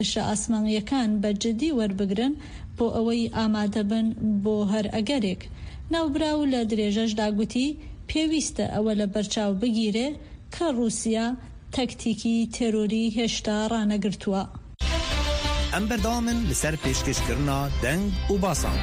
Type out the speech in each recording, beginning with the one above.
ئاسمانیەکان بە جدی وەربگرن بۆ ئەوەی ئامادە بن بۆ هەر ئەگەرێک. ناوبراو لە درێژەشدا گوتی پێویستە ئەوە لە بەرچاو بگیرێ کە رووسیا تەکتیکی تێرۆری هێشتا ڕانەگرتووە. ئەم بەردەوامن لەسەر پێشکەشکردنا دەنگ و باسان.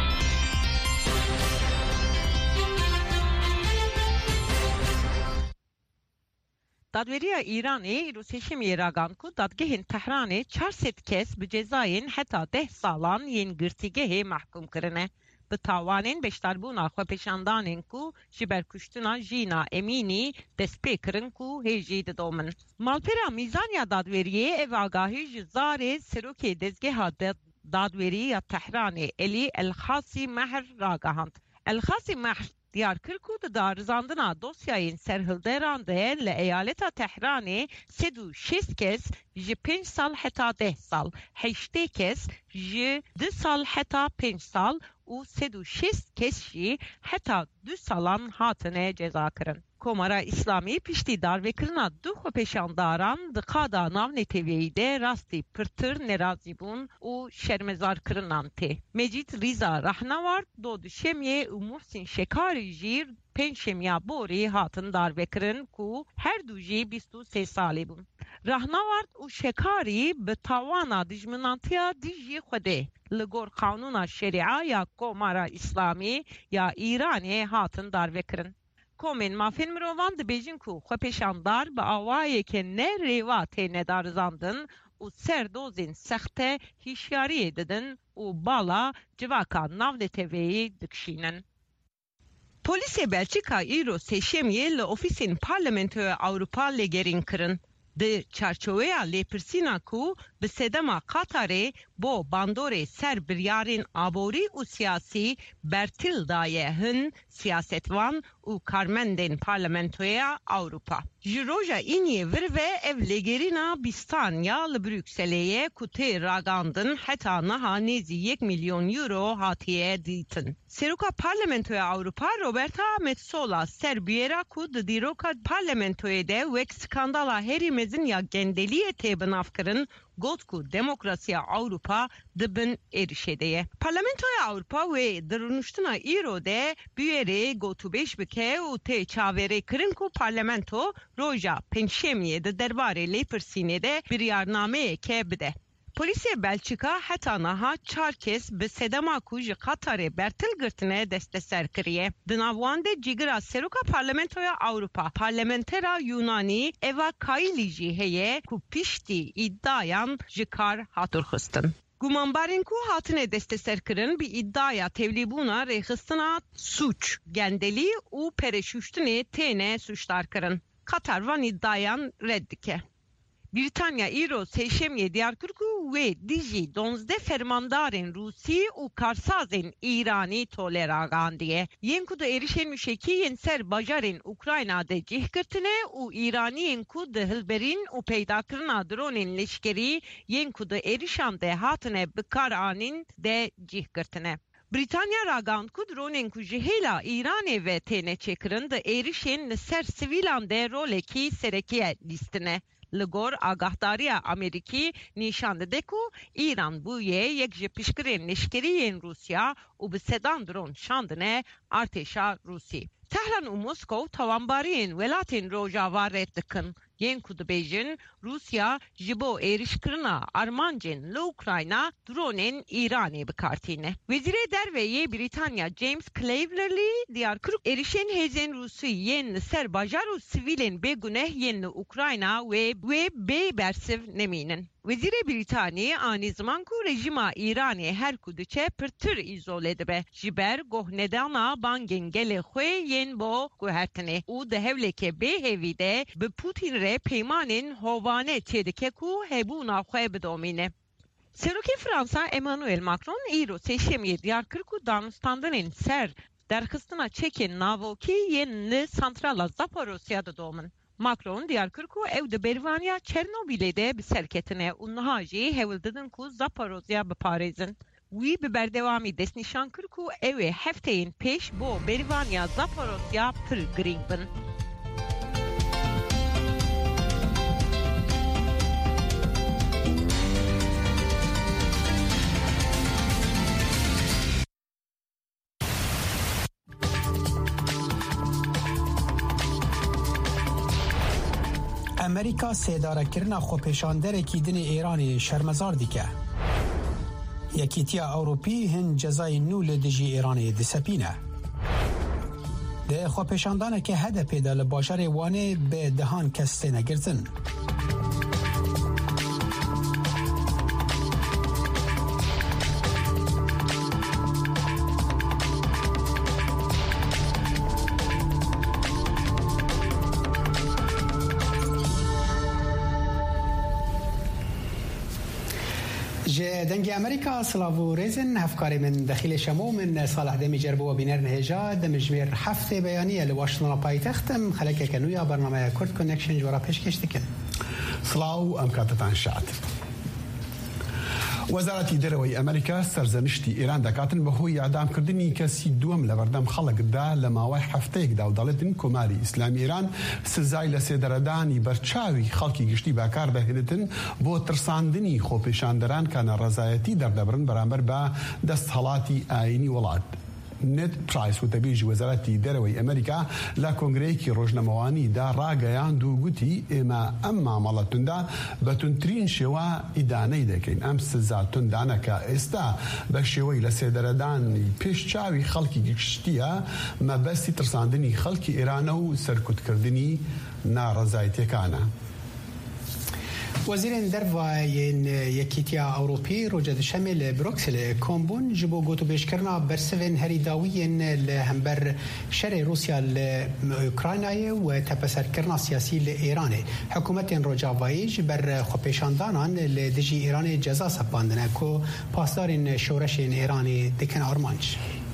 Dadveriya İranê îro seçimê ragan ku dadgehên Tehranê 400 kes bi cezayên heta 10 salan yên girtîgehê mehkûm kirine. Bi tawanên beşdarbûna xwepêşandanên ku ji ber kuştina Jîna Emînî dest pê kirin ku hêjî didomin. Malpera mîzaniya dadweriyê ev agahî ji zarê serokê dezgeha dadwerî ya Tehranê Elî Elxasî Mehr ragihand. Elxasî Mehr diyar kir ku di darizandina dosyayên serhilderan de li eyaleta Tehranê 306 kes ji 5 sal heta 10 sal, 8 kes ji 2 sal heta 5 sal û 306 kes jî heta 2 salan hatine ceza kirin. Komara İslamî piştî darvekirina du xwepêşandaran di qada navneteweyî de rastî pirtir nerazî bûn û şermezarkirinan tê. Mecid Rîza Rahnaward do duşemiyê û Muhsin Şekarî jî pênçemiya borî hatin darvekirin ku her du jî 23 salî bûn. Rahnaward û Şekarî bi tawana dijminantiya dijî Xwedê li gor qanûna şerîa ya Komara İslamî ya İranê hatin darvekirin. Komên mafên mirovan dibêjin ku xwepêşandar bi awayeke ne rêva têne darizandin û ser dozên sexte hîşyariyê didin û bala civaka navneteweyî dikişînin. Polîsê Belçîka îro sêşemiyê li ofîsên Parlamentoya Awropa lêgerîn kirin. Di çarçoveya lêpirsîna ku bi sedema Qatarê bo bandorê ser biryarên aborî û siyasî bertil daye hin siyasetvan û karmendên Parlamentoya Awropa. Ji roja îniyê vir ve ev lêgerîna bîstan ya li Brükselê ye ku tê ragandin heta niha nêzî 1 milyon euro hatiye dîtin. Seroka Parlamentoya Awropa Roberta Metsola ser bûyera ku di dîroka Parlamentoyê de wek skandala herî mezin ya gendeliyê tê binavkirin got ku demokrasiya Awropa dibin êrişê de ye. Parlamentoya Awropa wê di rûniştina îro de bûyerê gotûbêj bike û tê çaverê kirin ku parlamento roja pênçemiyê di derbarê lêpirsînê de biryarnameyeke bide. Polîsê Belçîka heta niha 4 kes bi sedema ku ji Qatarê bertil girtine desteser kiriye. Di nav wan de cîgira Seroka Parlamentoya Awropa, Parlamentera Yunanî Eva Kailî jî heye ku piştî îddayan ji kar hatûrxistin. Gumanbarên ku hatine desteserkirin bi îddaya tevlîbûna rêxistina suç, gendelî û pereşuştinê têne suçdarkirin. Qatar van îddayan red dike. Britanya îro sêşemiyê diyar kir ku wê dijî 12 fermandarên Rûsî û karsazên İranî tolera agandiye. Yên ku di êrişên müşekî yên ser bajarên Ukrayna de cihkirtine û İraniyên ku di hilberîn û peydakirina dronên leşkerî yên ku di êrişan de hatine bikar anîn de cihkirtine. Britanya ragand ku dronên ku ji hêla İranê ve têne çêkirin di êrişên li ser sivîlan de rolekî serekiye lîstine. Li gor agahdariya Amerîkî nîşan dide ku İran bûye yek ji pişkirên leşkeriyên Rusya û bi sedan dron şandine artêşa Rusî. Tehran û Moskow tawanbariyên welatên Rojava red dikin. Yên ku dibêjin Rusya ji bo êrişkirina armancên li Ukrayna dronên İranê bikartîne. Wezîrê Derveyê Britanya James Cleverly diyar kir êrişên hêzên Rûsî yên li ser bajar û sivîlên bêguneh yên li Ukrayna wê bê bersiv nemînin. Wezîrê Brîtanî anî ziman ku rejima İranê her ku diçe pirtir îzole dibe. Ji ber gohnedana bangên gelê xwe yên bo guhertinê û di hewleke bêhêvî de bi Putin re peymanên hovane çêdike ku hebûna xwe bidomîne. Serokê Fransa Emmanuel Macron îro sêşemiyê diyar kir ku danûstandinên ser derxistina çekên navokî yên li santrala Zaporosya didomin. Macron diyar kir ku ew di bervaniya Çernobîlê de bi serketine û niha jî hewil didin ku Zaporosya biparêzin. Wî bi berdewamî destnîşan kir ku ew ê hefteyên pêş bo bervaniya Zaporosya pir girîng bin. امریکا سێدارەکردنا خۆپێشاندەرێکی دنی ئێرانی شەرمەزار دیکە. یەکێتیە ئەوروپی هەن جەزای نو لە دژی ئێرانی دسەپینە. دە خۆپێشاندانێکە هەدە پێدا لە باشارێ وانێ بێ دەهان کەس تێنەگرتن. دنگی امریکا سلاو ریزن هفکاری من داخل شمو من صالح دمی جربو و بینر نهجا دمجمیر هفته بیانیه لواشنطن پایتختم خلک کنویا برنامه کرد کانکشن جورا پیشکش دکن. سلاو ام کاتتان شاد. وەزارەتی دەرەوەی ئەمریکا سەرزەنشتی ئێران دەکاتن بەهۆی ئاعدامکردنی کەسی دووەم لە بەردەم خەڵکدا لە ماوەی هەفتەیەکدا و دەڵێتن کۆماری ئیسلامی ئێران سزای لە سێدەرەدانی بەرچاوی خەڵکی گشتی باکار دەهێنێتن بۆ ترساندنی خۆپێشاندەران کە نەڕەزایەتی دەردەبرن بەرامبەر بە دەستهەڵاتی ئاینی وڵات. نێد پرایس وتەبێژی وەزارەتی دەرەوەی ئەمریکا لە کۆنگرەیەکی ڕۆژنەمەوانیدا ڕاگەیاند و گوتی ئێمە ئەم مامەڵە توندا بە توندترین شێوە ئیدانەی دەکەین. ئەم سزا توندانەکە ئێستا بە شێوەی لە سێدەرەدانی پێشچاوی خەڵکی گشتیە مەبەستی ترساندنی خەڵکی ئێرانە و سەرکوتکردنی ناڕەزایەتیەکانە. وزیر دەرەوەیان یەکێتیە ئەوروپی ڕۆژە دوشەمێ لە بروکسل کۆمبوون ji بۆ گوتوبێژکردنا بەرسڤên herîdawiyên li hember şerê Rûsya li Ukraynayê û tepesserkirina siyasî li Îranê. Hikûmetên Rojavayî ji ber xwepêşandanan li dijî Îranê ceza sepandine ku pasdarên şoreşên Îranê dikin armanc.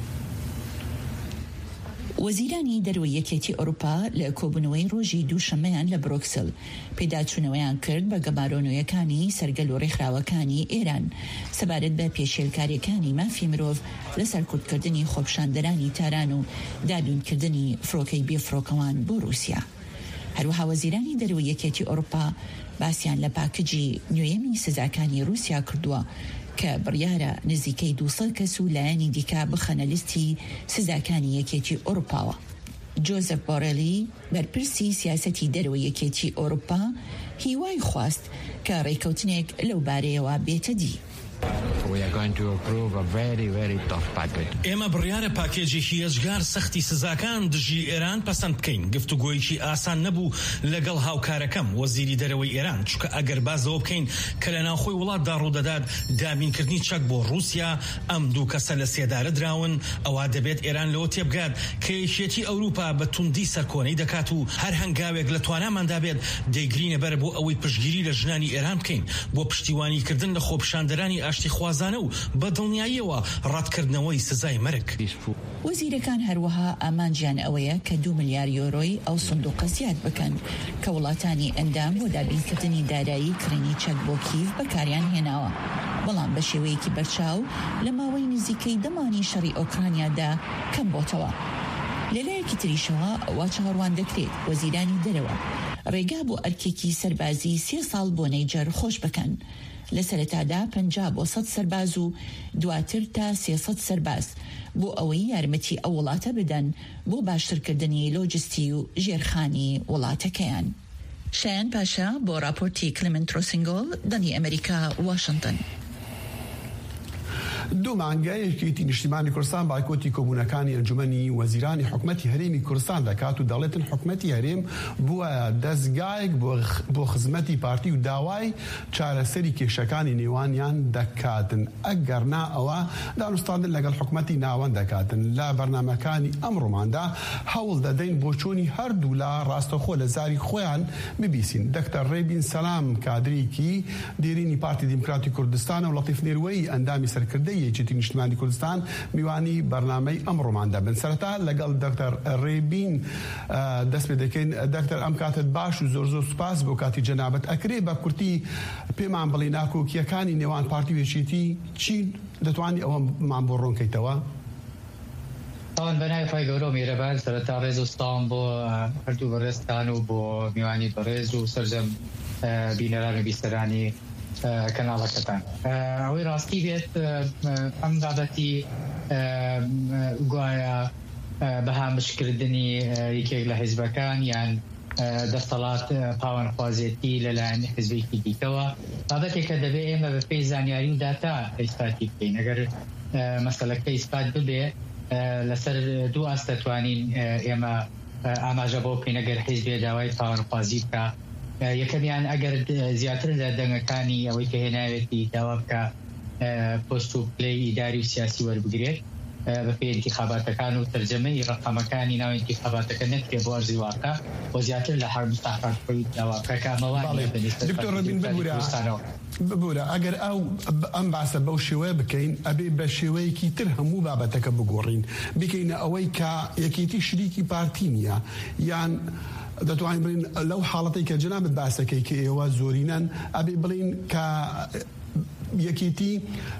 وەزیرانی دەرەوەی یەکێتی ئەوروپا لە کۆبوونەوەی ڕۆژی دووشەمەیان لە بروکسل پێداچوونەوەیان کرد بە گەمارۆنەوەیەکانی سەرگەل و ڕێکخراوەکانی ئێران سەبارەت بە پێشێلکاریەکانی مافی مرۆڤ لە سەرکوتکردنی خۆپشاندەرانی تاران و دابینکردنی فڕۆکەی بێفڕۆکەوان بۆ رووسیا. هەروەها وەزیرانی دەرەوەی یەکێتی ئەوروپا باسییان لە پاکجی نوێیەمی سزاکانی رووسیا کردووە کە بڕیارە نزیکەی 200 کەس و لایەنی دیکە بخەنە لیستی سزاکانی یەکێتی ئەوروپاوە. جۆزەف بۆڕێلی بەرپرسی سیاسەتی دەرەوەی یەکێتی ئەوروپا هیوای خواست کە ڕێکەوتنێک لەو بارەیەوە بێتە دی. ئێمە بڕیارە پاکێجێکی هێزگار سەختی سزاکان دژی ئێران پەسەند بکەین. گفتوگۆیەکی ئاسان نەبوو لەگەڵ هاوکارەکەم وەزیری دەرەوەی ئێران چونکە ئەگەر بازەوە بکەین کە لە ناوخۆی وڵاتدا ڕوودەدات دابینکردنی چەک بۆ رووسیا ئەم دوو کەسە لە سێدارە دراون ئەوە دەبێت ئێران لەوە تێبگات کە یەکێتی ئەوروپا بە توندی سەرکۆنەی دەکات و هەر هەنگاوێک لە تواناماندا بێت دەیگرینە بەر بۆ ئەوەی پشتگیری لە ژنانی ئێران بکەین بۆ پشتیوانیکردن لە خۆپشاندەرانی ئاشتی خوازانە و بە دڵنیاییەوە ڕەتکردنەوەی سزای مەرگ. وەزیرەکان هەروەها ئامانجیان ئەوەیە کە 2 ملیار یۆرۆی ئەو سندوقە زیاد بکەن کە وڵاتانی ئەندام بۆ دابینکردنی دارایی کڕینی چەک بۆ کیف بەکاریان هێناوە بەڵام بە شێوەیەکی بەرچاو لە ماوەی نزیکەی دەمانی شەڕی ئۆکرانیادا کەم بۆتەوە. لەلایەکی تریشەوە ئەوە چاڕوان دەکرێت وەزیرانی دەرەوە ڕێگا بۆ ئەرکێکی سەربازی 3 ساڵ بۆ نەیجەر خۆش بکەن لە سەرەتادا 50 بۆ 100 سەرباز و دواتر تا 300 سەرباز بۆ ئەوەی یارمەتی ئەو وڵاتە بدەن بۆ باشترکردنی لۆجستی و ژێرخانی وڵاتەکەیان. شایان پاشا بۆ راپۆرتی کلمنت ڕۆسینگۆڵ دەنگی ئەمریکا واشنگتن. دوو مانگایەکی نیشتیمانی کوردستان بایکۆتی کۆبوونەکانی ئەنجومەنی وەزیرانی حکومەتی هەرێمی کوردستان دەکات و دەڵێتن حکومەتی هەرێم بووە دەستگایەک بۆ خزمەتی پارتی و داوای چارەسەری کێشەکانی نێوانیان دەکاتن ئەگەرنا ئەوە دانوستاندن لەگەڵ حکومەتی ناوەند دەکاتن. لە بەرنامەکانی ئەمڕۆماندا هەوڵ دەدەین بۆ چوونی هەردوو لە ڕاستەخۆ لە زاری خۆیان ببیسین. دکتەر ڕێبین سەلام کادرێکی دێرینی پارتی دیموکراتی کوردستان و لەطیف نێروەی ئەندامی سەرکردەی یەکێتی نیشتیمانی کوردستان میوانی بەرنامەی ئەمڕۆماندا بن. سەرەتا لەگەڵ دکتەر ڕێبین دەست پێ دەکەین. دکتەر ئەم کاتت باش و زۆر سوپاس بۆ کاتی جەنابەت. ئەکرێ بە کورتی پێمان بڵێ ناکۆکیەکانی نێوان پارتی و یەکێتی چی دەتوانی ئەوەمان بۆ ڕوونکەیتەوە؟ تاوان بەنای فای گەورە میرەبان سەرەتا ڕێز و ستام بۆ هەردوو بەڕێزتان و بۆ میوانی بەڕێز و سەرجەم بینەران و بیستەرانی کەناڵەکەتان. ئەوەی ڕاستی بێت ئەم دابەتی گوایە بەهامشکردنی یەکێک لە حیزبەکان یان دەسەڵات پاوەندخوازێتی لەلایەن حزبێکی دیکەوە بابەتێکە دەبێت ئێمە بە پێی زانیاری و داتا ئیسپاتی بکەین ئەگەر مەسەلەکە ئیسپات ببێ لەسەر دوو ئاست دەتوانین ئێمە ئاماژە بۆ بکەین ئەگەر حیزبێ داوای پاوەندخوازی بکە یەکەمیان ئەگەر زیاتر لە دەنگەکانی ئەوەی کە هێناوێتی داوا بکە پۆست و پلەی ئیداری و سیاسی وەربگرێت بە پێی انتخاباتەکان و تەرجەمەی ڕقەمەکانی ناو انتخاباتەکە نەکرێ بۆ ئەرزی واقع بۆ زیاتر لە هەر مستحقات داوا بکە کامەوانی دکتۆر ڕەبین ببورە ئەگەر ئەم باسە بەو شێوەیە بکەین ئەبێ بە شێوەیەکی تر هەموو بابەتەکە بگۆڕین بکەینە ئەوەی کە یەکێتی شریکی پارتی نییە یان دەتوانین بڵین لەو حاڵەتەی کە جەنابەت باسەکەی کە ئێوە زۆرینەن ئەبێ بڵین کە یەکێتی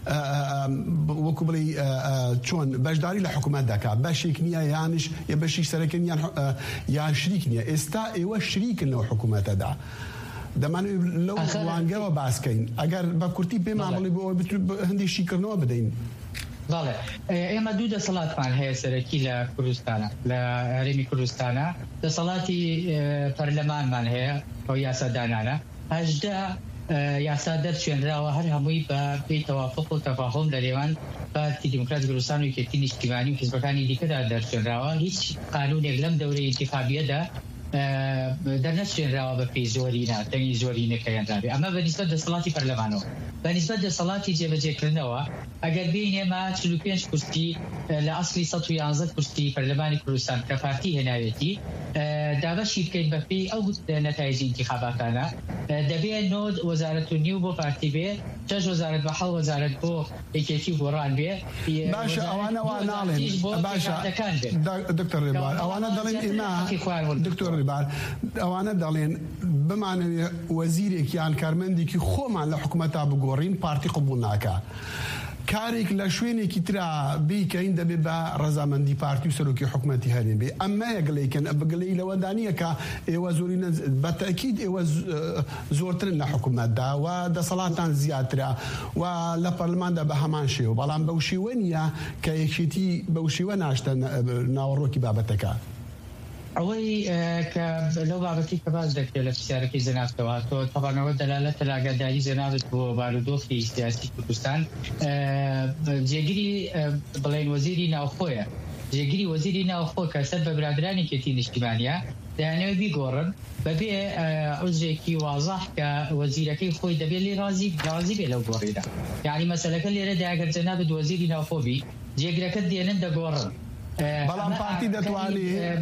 وەکو بڵێ چۆن بەشداری لە حکوومەت دەکا بەشێک نییە یانش یە بەشی سەرەکە یان شریک نییە ئێستا ئێوە شریکن لەو حکوومەتەدا دەمانوێت لەو وانگەوە باسکەین ئەگەر بە کورتی پێمان بڵێ بۆ هەندێک شیکردنەوە بدەین بەڵێ ئێمە دوو دەسەڵاتمان هەیە سەرەکی لە کوردستانە لە هەرێمی کوردستانە دەسەڵاتی پەرلەمانمان هەیە ئەو یاسادانانە 18 یاسا دەرچێنراوە هەر هەمووی بە پێی تەوافق و تەفاهم لە نێوان پارتی دیموکراتی کوردستان و یەکێتی نیشتیمانی و حیزبەکانی دیکەدا دەرچێنراوە هیچ قانونێک لەم دەورەی انتخابیەدا دەرنەچێنراوە بە پێی زۆرینە دەنگی زۆرینەکەیان دابێ ئەمە بەنسبەت دەسەڵاتی پەرلەمانەوە بەنسبەت دەسەڵاتی جێبەجێکردنەوە ئەگەر بین ئێمە 45 کورسی لە ئەسلی 111 کورسی پەرلەمانی کوردستان کە پارتی هێناوێتی دابەشی بکەین بە پێی ئەو نەتایجی انتخاباتانە دەبێت نۆد وەزارەت و نیو بۆ پارتی بێ 6 وەزارەت بە 7 وەزارەت بۆ یەکێتی گۆڕان بێ باشە ئەوانە وا ناڵێن باشە دکتۆر ڕێبار ئەوانە دەڵێن ئێمە دکتۆر ڕێبار ئەوانە دەڵێن بمانەوێ وەزیرێکیان کارمەندێکی خۆمان لە حکوومەتا بگۆڕین پارتی قبول ناکە کارێک لە شوێنێکی ترا بیکەین دەبێت بە ڕەزامەندی پارتی و سەرۆکی حکوومەتی هەرێم بێ ئەمە یەکڵێکن بگەلەی لەوەدانیە کە ئێوە زۆرینە بەتەکید ئێوە زۆرترن لە حکوومەتدا و دەسەڵاتان زیاترە و لە پەرلەماندا بە هەمان شێوە بەڵام بەو شێوە نییە کە یەکێتی بەو شێوە ناشتە ناوەڕۆکی بابەتەکە ئەوەی کە لەو بابەتی کە باز دەکرێت لە پرسیارەکەی زەنافتەوە تۆ تەبانەوە دەلالەتە لە ئاگاداری زەناوت بۆ بارودۆخی سیاسی کوردستان جێگیری بڵێن وەزیری ناوخۆیە جێگیری وەزیری ناوخۆ کە سەر بە برادرانی کێتی نیشتیمانیە دەیانەوێت بیگۆڕن بەبێ عوزرێکی وازاح کە وەزیرەکەی خۆی دەبێت لێ رازی بێ لەو گۆڕیدا یعنی مەسەلەکە لێرەدا ئەگەر جەنابەت وەزیری ناوخۆبی جێگرەکەت دێنن دەگۆڕن بەڵام پارتی دەتوانێت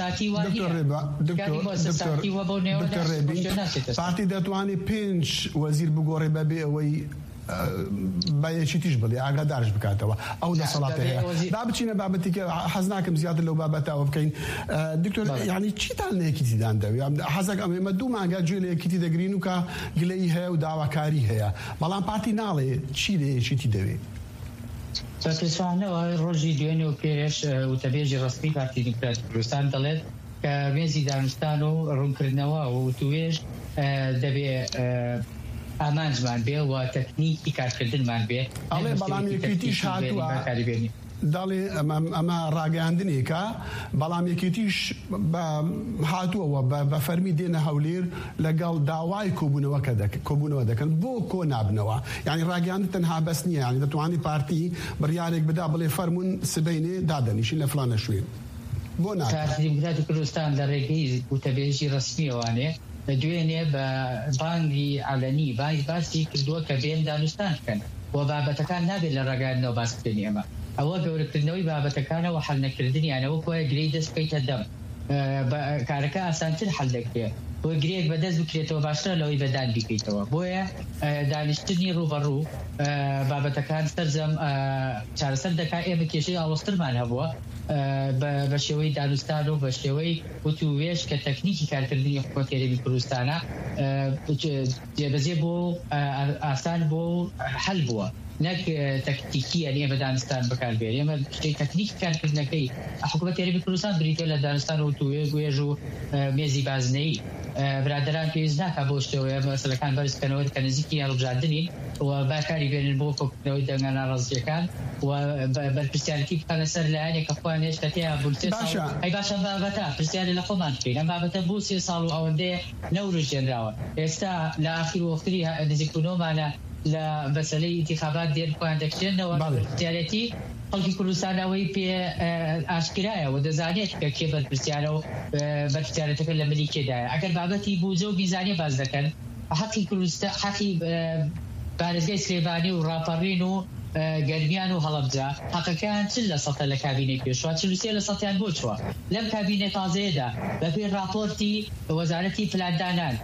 پارتی دەتوانێت 5 وەزیر بگۆڕێ بەبێ ئەوەی بەیەکیتیش بڵێ ئاگادارش بکاتەوە ئەو دەسەڵاتە هەیە دا بچینە بابەتێکە حەز ناکەم زیاتر لەو بابەتەوە بکەین دکتۆر یعنی چیتان لە یەکیتیدان دەوێت حەزەک ئەمە دوو مانگە گوێ لە یەکیتی دەگرین و کە گلەی هەیە و داواکاری هەیە بەڵام پارتی ناڵێ چی لە یەکیتی دەوێت سەرپێچوانەوە ڕۆژی دوێنێ و پێش وتەبێژی ڕسمی پارتی دیموکراتی کوردستان دەڵێت کە مێزی دانوستان و ڕوونکردنەوە و توێژ دەبێت ئامانجمان بێ و تەکنیکی کارکردنمان بێ ئەڵێ بەڵام یەکێتیش هاتووە داڵێ ئەمە ڕاگەاندنێکە بەڵام یەکێتیش هاتووەوە بە فەرمی دێنە هەولێر لەگەڵ داوای کۆبوونەوە دەکەن بۆ کۆ نابنەوە یعنی ڕاگەاندن تەنها بەس نییە یعنی دەتوانانی پارتی بڕیارێک بدا بڵێ فەرمون سبەینێ دادەنیشین لە فلانە شوێن بۆ پارتی دیموکراتی کوردستان لە ڕێگەی وتەبێژی ڕسمیەوانێ دوێنێ بە بانگی عەلەنی باسی کردووە کە بێن دانوستان بکەن و بابەتەکان نابێت لە ڕاگەاندنەوە باسکردنی ئەمە ئەوە گەورەکردنەوەی بابەتەکانەوە حەل نەکردنیانەوە کۆیە گرەی دەست بکەیتە دەم کارەکە ئاسانتر حەل دەکرێت بۆ گرێک بەدەست بکرێتەوە باشترە لەوەی بەدان بیکەیتەوە بۆیە دانیشتنی ڕوبەڕوو بابەتەکان سەرجەم چارەسەر دەکات ئێمە کێشەی ئاڵۆسترمان هەبووە بە شێوەی دانوستان و بە شێوەی وتووێژ کە تەکنیکی کارکردنی حکومەت هەرێمی کوردستانە جێبەجێ بۆ ئاسان بۆ حەل بووە نك تكتيكيا يعني دانستان بكار بير يعني تكنيك كان كنا كي حكومة يربي كردستان بريتيلا دانستان ويجو ميزي بازني برادران بيزناك أبوشتوي مثلا كان برس كانوا كنزيكي على بجادني وباكاري بين البوكو كانوا يدعنا رزق كان وبالبرسيالتي كان سر لاني كفوان إيش تتيا بولتيس أي باشا بابتا برسيالي لخمان فينا بابتا بوسي صالو أو ده نور الجنراوة استا لآخر وقتها نزيكونو معنا لا مسألة انتخابات ديال كوندكشن وبالتالي خلقي كل سنة ويبي أشكرها ودزانيت كيف البرسيالو بالتالي تكلم لي كده أكل بابتي بوزو ميزانية بازدكن حقي كل حقي بارزجي سليباني ورابرينو قربيانو هلبجا حقا كان تلا سطح لكابينة بيشوا تلوسيا لسطيان بوشوا لم كابينة تازيدا بفي رابورتي وزارتي فلاندانان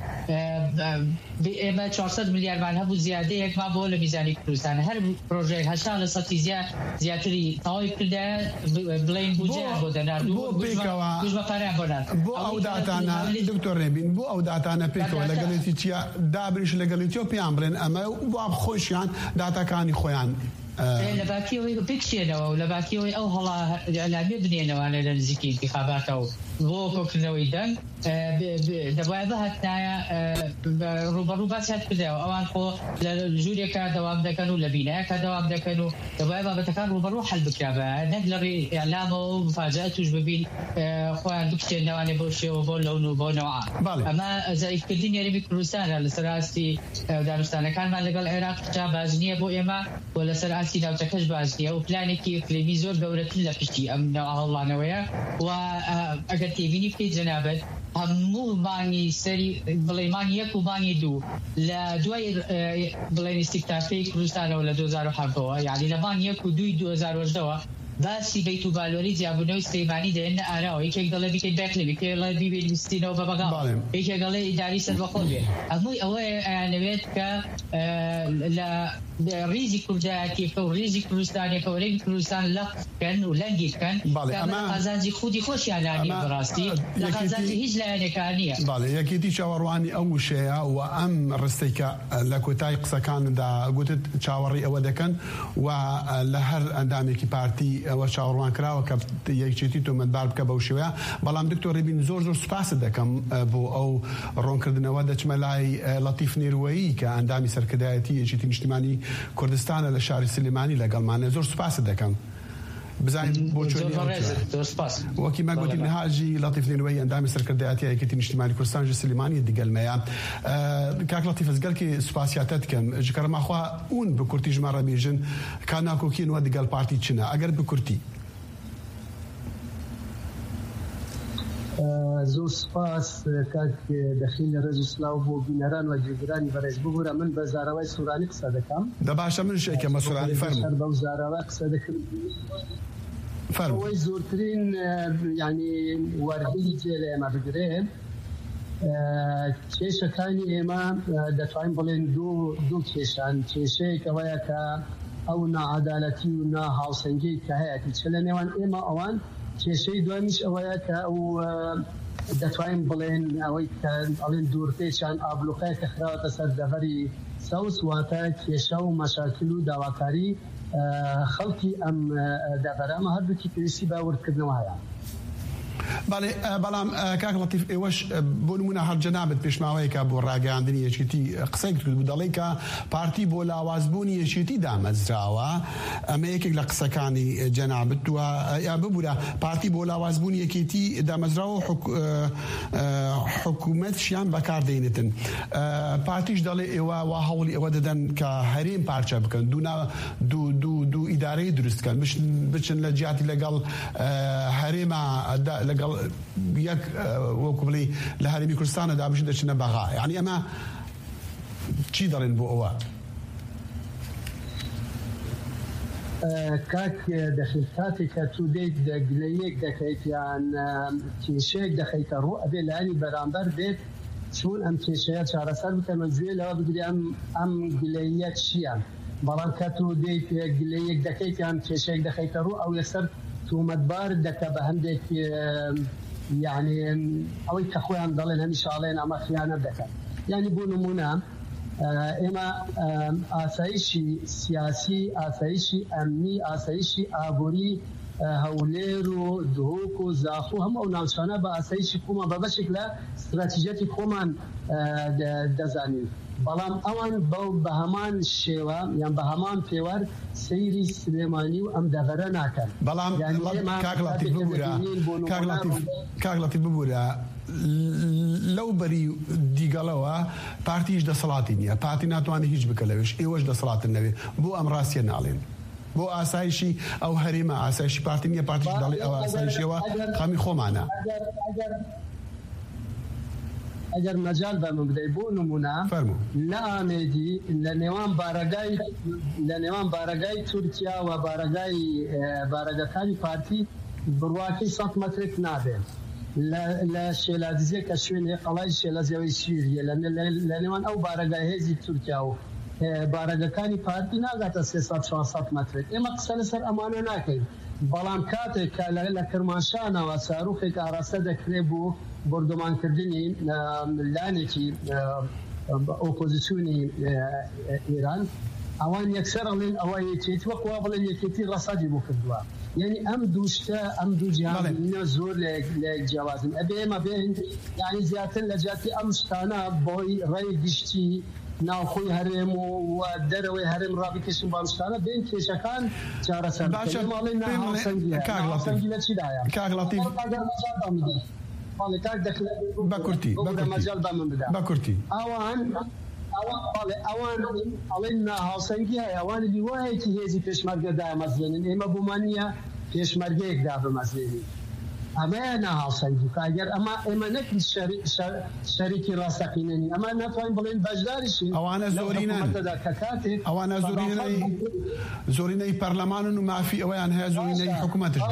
بإما 400 مليار معناها بزيادة هيك ما بقول ميزانية كروسان هر بروجيكت هشان لسطي زيادة طاوي كده بلين بوجه بودنار بو بيكوا بوجه بارا بودنار بو أودعتنا دكتور ريبين بو أودعتنا بيكوا لقلتي تيا دابريش لقلتيو بيامبرين أما بو خوشيان داتا كاني خويان لباكيوي بيكشينا ولباكيوي أو هلا الإعلامي بنينا على الزكي انتخابات أو بوكو كنويدان دبوا بهتنا روبات هات كذا أوان خو الجوري كدوام دكانو لبينا كدوام دكانو دبوا بتكان روبرو حل بكرة نقدر إعلامه ومفاجأة وجبين خوان بيكشينا وأنا بوشي وبولون وبونوعا أما زي الدنيا اللي بكروسان على سراسي دارستان كان ما لقى العراق جاب أزنية بو إما ولا سراسي لو تكش بأزنية وبلاني كي تلفزيون دولة كلها بشتي أم نوع الله نويا وأجد تيفيني في جنابه همو ماني سري بليمان يكو ماني دو لا دوير بلين استكتافي كروستان ولا 2007 يعني لمان يكو 2008 بس بيتو بالوري جابونو سليماني دين أراو يكيك دله بيكي بكلي بيكي الله بيبي مستينو بابغا يكيك دله إداري سربخوبي همو أوه نويت كا لا ريزي كرداتي كو ريزي كروستاني كو ريزي كروستان لا كان ولنجي كان كما خزانجي خودي خوش يعني براستي لا خزانجي هيج لا يعني كانية بالي يكيدي شاورواني أول شيء وأم رستيكا لكوتاي قصة كان دا قلت شاوري أودا كان ولهر أندامي كي بارتي وشاوروان كراو كاب يكشيتي تو مدبار بكبا وشويا بلام دكتور ريبين زور سباس دكم بو أو رون كردنا ودا شملاي لطيف نيروي كأندامي سركدايتي يكشيتي اجتماعي كردستان للشعر السليماني لقال معنا زور سباس دكم بزاين بوشوني زور سباس وكي ما قلت نهاجي لطيف نيروي اندامي سركدايتي كتي اجتماعي كردستان السليماني دي قال مايا كاك لطيف زقال كي سباسياتاتكم ذكر ما خوا اون بكرتي جمره بيجن كان كوكين ودي قال بارتي تشنا اگر بكرتي زور سپاس کاک دخیل رزو سلاو بو بینران و جگرانی برز بگورا من بزاروای سورانی قصه دکم دا باشا من شيء كما سورانی فرمو بزاروای قصه دکم فرمو اوی زورترین يعني وردی جیل اما بگره چه شکانی اما دفعین بلین دو کشان چه کوایا که او نا عدالتی و نا حوصنگی که هیتی چلنوان اما اوان شيء دوامش أوياك أو دفعين بلين أو كان دورتيشان أبلوكات إخراج تصدفري سوس واتاك يشاو مشاكل دواكاري خلقي أم دبرام هذا كي تريسي باور كدنواها بالي بلام كاك لطيف ايوش بونمونا هر جنابت بيشماوي كابو راجع عندني يشتي قصيت بدليكا بارتي بولا وازبوني يشتي دامزراوا اما هيك لقسكاني جنابت يا ببولا بارتي بولا وازبوني يكيتي دامزراوا حكومه شيان بكار دينتن بارتيش دالي ايوا وهولي وددن كهريم بارچا بكن دو اداري درست كان مش بچن لجاتي لقال هريما لقال يك وكبلي لهرمي كردستان دا بش دشنا بغا يعني اما شي دارين بو هو كاك دخلتاتي كتو ديت دقليك دكيت يعني تيشيك دخيت رو ابي لاني برامبر ديت شون ام تيشيات شارسال بتمزيل لو بدي ام قليات شيان بلان كتو ديت قليك دكيت يعني تيشيك دخيت رو او يسر تو مدبار دكا بهندك يعني اوي كخويا ضلنا ان شاء الله اما خيانه دكا يعني بو نمونه ئێمە ئاسایشی سیاسی، ئاسایشی ئەمنی، ئاسایشی ئابووری هەولێر و دهۆک و زاخۆ هەموو ئەو ناوچانە بە ئاسایشی خۆمان بە بەشێک لە استراتیژەتی خۆمان دەزانین. بەڵام ئەوان بە هەمان شێوە یان بە هەمان پێوەر سەیری سلێمانی و ئەم دەڤەرە ناکەن. بەڵام کاگڵەتی ببوورە لەو بەری دیگەڵەوە پارتیش دەسەڵاتی نییە، پارتی ناتوانێت هیچ بکە لەوێش، ئێوەش دەسەڵاتن نەوێ، بۆ ئەم ڕاستیە ناڵێن. بۆ ئاسایشی ئەو هەرێمە ئاسایشی پارتی نییە، پارتیش دەڵێ ئەو ئاسایشیەوە خەمی خۆمانە. ئەگەر مەجال بە من بدەیت بۆ نمونە لە ئامێدی لە نێوان بارەگای تورکیا و بارەگەکانی پارتی بڕواکەی 100 مەترێک نابێت. لە شێلادزیە کە شوێنێ قەڵای شێلەزیەوەی سووریە لە نێوان ئەو بارەگای هێزی تورکیا و بارەگەکانی پارتی ناگاتە 300-400 مەترێک. ئێمە قسە لەسەر ئەمانە ناکەین. بەڵام کاتێک کە لە کرماشانەوە ساروخێک ئاراستە دەکرێت بۆ بردومانکردنی لانێکی ئۆپۆزیسیۆنی ئێران، ئەوان یەکسەر ئەڵێن ئەوە یەکێتی وەکوا بڵێن یەکێتی ڕەسەدی بۆ کردووە. یعنی ئەم دووشتە ئەم دوو جیهانە زۆر لە جیاوازن. ئەبێ ئێمە بێن یعنی زیاتر لە جیاتی ئەم شتانە بۆی ڕێی گشتی ناوخۆی هەرێم و دەرەوەی هەرێم ڕابکەشن باشتانە بین کێشەکان چارەسەر لە چیدایە بەکورتی ئەوان ئەڵێن ناهاوسەنگی هەیە، ئەوان لیوایەکی هێزی پێشمەرگەدا مەزلێنن، ئێمە بۆمانە پێشمەرگەیەکدا بمەزلێنین. ئەمەیە ناهاوسەنگی کاگەر ئێمە نەکرد شەریکی ڕاستەقینەنی، ئەمە ناتوانین بڵێن بەشداریشین. ئەوانە زۆرینن، ئەوانە زۆرینەی پەرلەمانن و مافی ئەوەیان هەیە، زۆرینەی حکوومەتش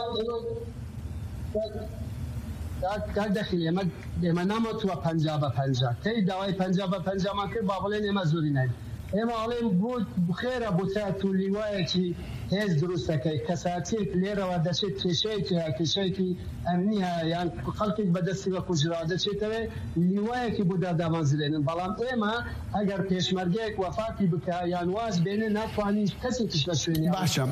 دەخی ئێمە نامەتووە 50-50 کەی داوای 50-50مان کرد با بڵێن ئێمە زۆرینەی. ئێمە ئەڵێن بۆ بخێرە بۆ تات و لیوایەکی هێز دروستەکەی کەساتێک لێرەوە دەچێت کێشەیەکی ئەمنیە یان خەڵکێک بەدەستی بە کوژرا دەچێتەوە لیوایەکی بۆ دادامەزرێنن. بەڵام ئێمە ئەگەر پێشمەرگەیەک وەفاتی بکە یان واز بێنێ ناتوانین کەسێکیش لە شوێنی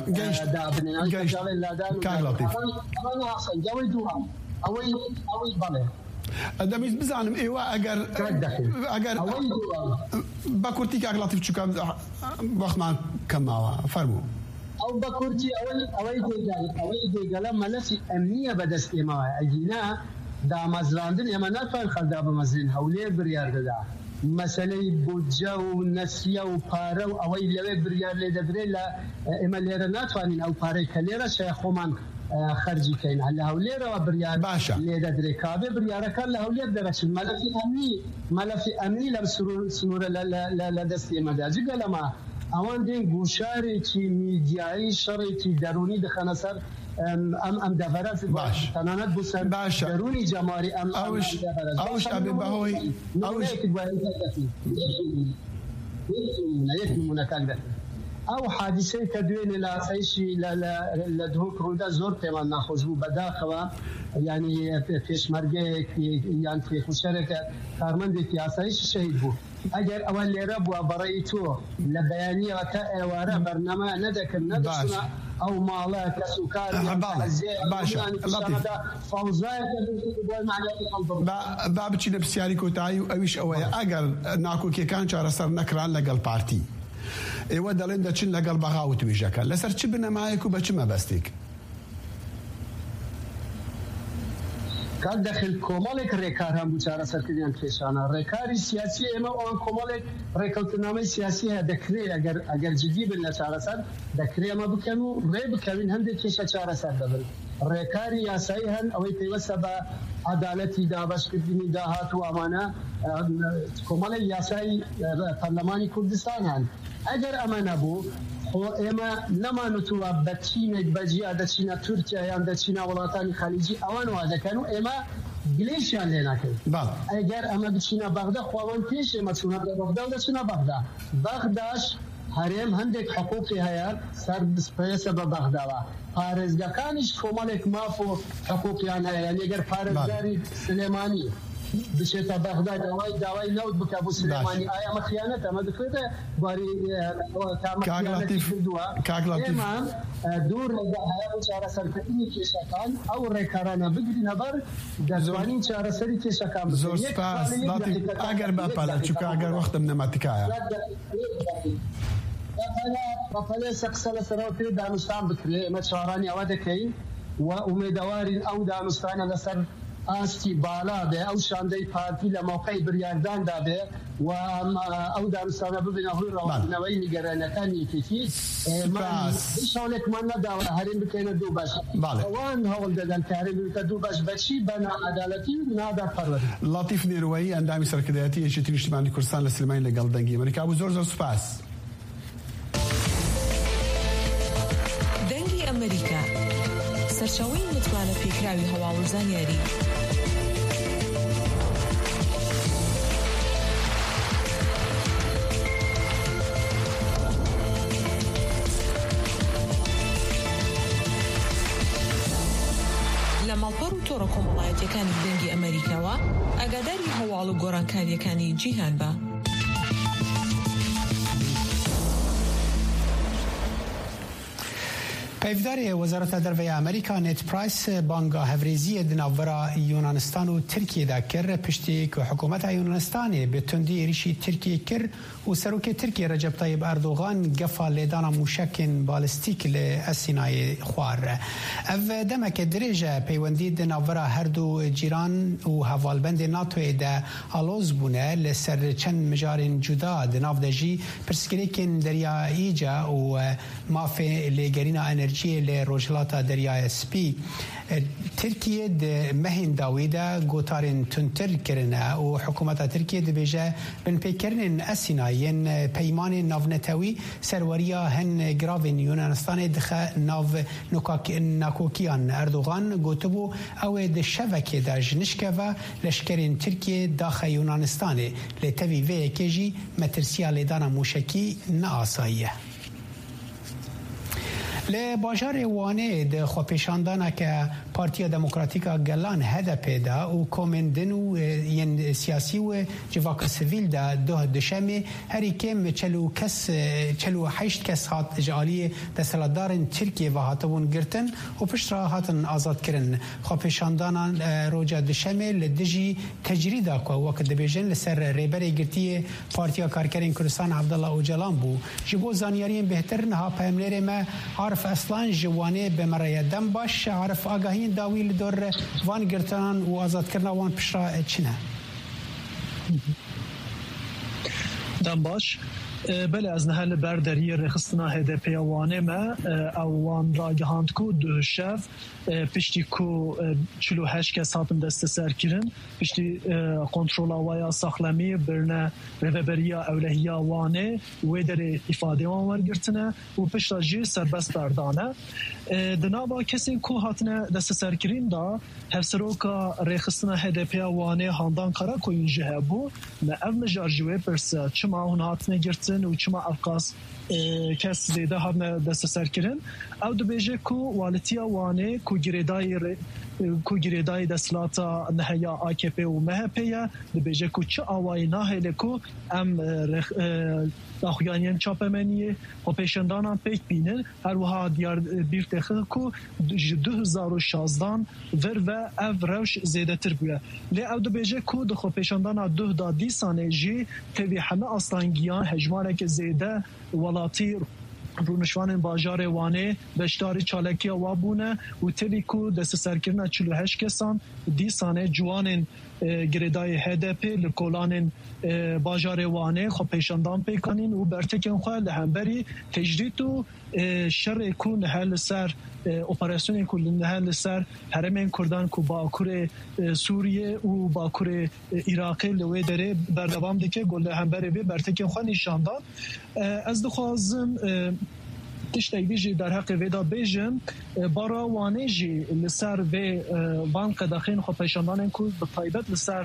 دابنێنەوەی دووهام ئەوەی بەڵێ دەمەویست بزانم ئێوە ئەگەر بە کورتی کاگڵاتی بچووکە وەختمان کەماوە فەرموو. ئەو بە کورتی ئەوەی دێگەلە مەلەفی ئەمنیە بەدەست ئێمەوە ئەگینا دامەزراندن ئێمە ناتوان خەلدا بمەزرین. هەولێر بڕیار دەدا مەسەلەی بودجە و نەسیە و پارە و ئەوەی لەوێ بڕیار لێ دەدرێت لە ئێمە لێرە ناتوانین ئەو پارەی کە لێرە شەیە خۆمان خەرجی کەین لە هەولێرەوە بڕیار لێ دەدرێت کابێ بڕیارەکان لە هەولێر دەرەچن. مەلەفی ئەمنی لەم سنوورە لە دەستی ئێمەدا جگە لەما ئەوان دێن گوشارێکی میدیایی شەڕێکی دەرونی دەخەنە سەر ئەم دەڤەرە تەنانەت بۆ سەر دەرونی جەماری ئەوش ئەبێ بەهۆی یەک نمونەکان دەکەن. ئەو حادیسەی کە دوێنێ لە ئاسایشی لە دهۆک ڕوودا زۆر پێمان ناخۆش بوو بەداخەوە، ینی پێشمەرگەیەک یان پێخوشەرێکە کارمەندێکی ئاسایشی شەهید بوو. ئەگەر ئەوە لێرە بووە بەڕێی تۆ لە بەیانیەوە کە ئێوارە بەرنەمە نەدەکرد نەدەچونە ئەو ماڵە کە سوکار با بچینە پرسیاری کۆتایی و ئەویش ئەوەیە ئەگەر ناکۆکیەکان چارەسەر نەکران لەگەڵ پارتی ئێوە دەڵێن دەچن لەگەڵ بەغا و توێژەکە لەسەر چ بنەمایەک و بە چ مەبەستێک؟ کات دەخل کۆمەڵێک ڕێکار هەم بوو چارەسەرکردیان کێشانە. ڕێکاری سیاسی ئێمە ئەوان کۆمەڵێک ڕێکەوتنامەی سیاسی هەیە دەکرێت ئەگەر جدی بن لە چارەسەر دەکرێت ئەمە بکەن و ڕێ بکەوین هەندێک کێشە چارەسەر دەبن. ڕێکاری یاسایی هەن ئەوەی پێوەستە بە عەدالەتی دابەشکردنی داهات و ئەمانە کۆمەڵی یاسایی پەرلەمانی کوردستان هەن. ئەگەر ئەمە نەبوو ئێمە نەمانوتووە بە چینێک بەجیا دەچینە تورکیا یان دەچینە وڵاتانی خەلیجی ئەوان وا دەکەن و ئێمە گلێشیان لێ ناکەین. ئەگەر ئەمە بچینە بەغدا خواوان پێش ئێمە چوونە بەغدا و دەچینە بەغدا. بەغداش هەرێم هەندێک حقوقی هەیە سەر بسپێسە بە بەغداوە. پارێزگەکانیش کۆمەڵێک ماف و حقوقیان هەیە. یان ئەگەر پارێزگاری سلێمانی بچێتە بەغداد ئەوەی داوای نەوت بکە بۆ سلێمانی ئایا ئەمە خیانەتە ئەمە دەکرێتە بواری ئێمە دوور لەگە هەیە بۆ چارەسەرکردنی کێشەکان ئەو ڕێکارانە بگرین هەبەر دەزوانین چارەسەری کێشەکان زۆر سپاس ئەگەر بەپەلە چونکە ئەگەر وەختم نەماتیکایە بەپەلێ قسە لەسەرەوە پێ دانوستان بکرێ ئێمە چارانی ئەوە دەکەین و ئومێدەوارین ئەو دانوستانە لەسەر ئاستی بالا بێ ئەو شاندەی پارتی لە موقعی بریارداندا بێ و ئەو دانوستانە ببنە هۆی ڕاوەندنەوەی نیگەرانەکانی یەکێتی شاڵێکمان نەداوە هەرێم بکەینە دوو باش ئەوان هەوڵ دەدەن کە هەرێم بکە دوو باش بەچی بە نائەدالەتی و نادەپەروەری. لاتیف نێروایی ئەندامی سەرکردایەتی یەکێتی نیشتیمانی کوردستان لە سلێمانی لەگەڵ دەنگی ئەمریکا بوو. زۆر سوپاس. دەنگی ئەمریکا سەرچاوەی متمانە پێکراوی هەواڵ و زانیاری. لە ماڵپەڕ و تۆڕە کۆمەڵایەتیەکانی دەنگی ئەمریکاوە ئاگاداری هەواڵ و گۆڕانکاریەکانی جیهان بە. پایداری وزارت دروی امریکا نت پرایس بانگا هفریزی دناورا یونانستان و ترکیه دا کر پشتی که حکومت یونانستان به تندی ریشی ترکیه کر و سروک ترکیه رجب طیب اردوغان گفا لیدانا موشکن بالستیک لسینای خوار. او دمک درجه پیوندی دناورا هر دو جیران و حوالبند ناتوی دا آلوز بونه لسر چند مجارن جدا دناو دجی پرسکریکن دریایی جا و مافی لگرینا انرژی لروجلاتا دریای سپی. ترکیه ده مهین داویده گوتارن تنتر کرنه و حکومت ترکیه ده بیجه بن پیکرن اسیناین پیمان ناونتوی سروریا هن گراوین یونانستان دخه ناو ناکوکیان اردوغان گوتبو او ده شوکه ده جنشکه و لشکرین ترکیه داخل یونانستان لتوی وی کجی مترسیا لیدان موشکی نآساییه. ل باجار وانه د خو پیشاندانه که پارتیا دموکراتیکا گلان هدف دا و کومندن و ین سیاسی و جواک سیویل دا دو دشمه هر کم 48 کس هات جالی دستلدارن ترکیه و هاتون گرتن و پشت را هاتن آزاد کرن. خو پیشاندانان روجا دشمه لدجی تجریدا کو وقت دبیجن لسر ریبر گرتی پارتیا کارکرین کردستان عبدالله اوجلان بو جبو زانیارین بهتر نها پیاملر ما عارف اصلا جوانه به مرای دم باش عارف آگاهی داویل دور وان گرتان و آزاد کردن وان پشرا چنه دم باش بله از نهال برداری رخصتنا HDP وانه ما اوان راگهاند کو دو شف پشتی کو 48 کس هاتن دست سر کرن پشتی کنترل ویا ساخلمی برنه رهبریا اولهیا وانه و در ifade وان ورگرتنه و پشتا جی سربست بردانه دنابا کسی کو هاتنه دست سر کرین دا هفسروکا رخصتنا HDP وانه هاندان کرا کوین جهبو ما اف مجارجوه پرسه چما هون هاتنه گرتن و چما افقاس کس زیده هاتنه دست سر کرن او دو بیجه کو والتیا وانه کو گریدای دستلاتا نهیا AKP و MHP'ye dibêje ku çi awayî nahêle ku em daxuyaniyên çapemeniyê xwepêşandanan pêk bînin her wiha diyar bîr texin ku ji 2016 vir ve ev rewş zêdetir bûye. Lê ew dibêje ku di xwepêşandana duh da dîsanê jî tevî heme aslangiyan hejmareke zêde welatî رونشوان باجار وانه بشتاری چالکی وابونه و تلی کو دست سرکرنا 48 کسان دیسانه جوانن گریدای HDP لکولان باجار وانه خو پیشاندان پیکانین و برتکن خو لهمبری تجدید و شر کو نهل سر اپراسیون کو نهل سر حرمین کردان کو باکور سوریه و باکور عراق لوی دره بردوام دکه گل لهمبری به برتکن خو نشاندان از دخوازم تشتاق جی در حق ودا بیجم برا وانه جی لسر و بانک داخل خو پیشاندان کو به طیبت لسر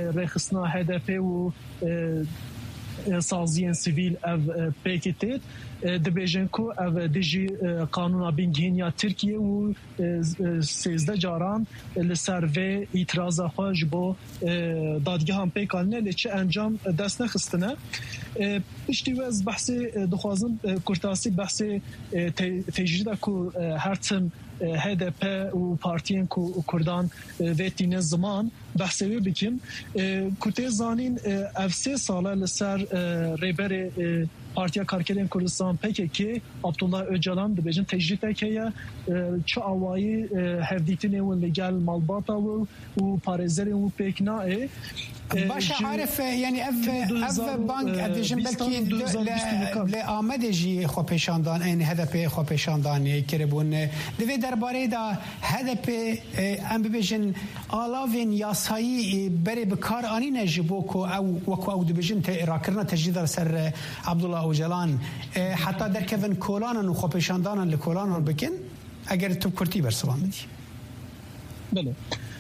رخصتنا HDP و سازیان سیویل او پیکتید دبیجن کو او دیجی قانون بینگهینیا ترکیه و 13 جاران لسر و اعتراض خواهش با دادگاه هم پیکانه لیچه انجام دست نخستنه. پشتی و از بحث دخوازم کرتاسی بحث تجریده که هرچم HDP و پارتیان کردان ویتین زمان بحثی بکیم کتی زانین اف 3 ساله لسر ریبر پارتیا کارکردن کردستان PKK عبدالله öcalan دبیجن تجریده که چه آوایی هفدیتینه و لگل مالباتا و پارزر و پیکناه باشه عارف يعني اف بانك اديجن بلكي لآمده جي خو پیشاندان این هدف خو پیشاندان کربون دوی درباره دا هدف ام ببیجن آلاوین یاسایی بری بکار آنی نجبو کو او وکو او دبیجن راکرنا تجدید سر عبدالله öcalan حتی در کون کولانن و خو پیشاندانن لکولانن بکن اگر تو کرتی برسوان بدی بله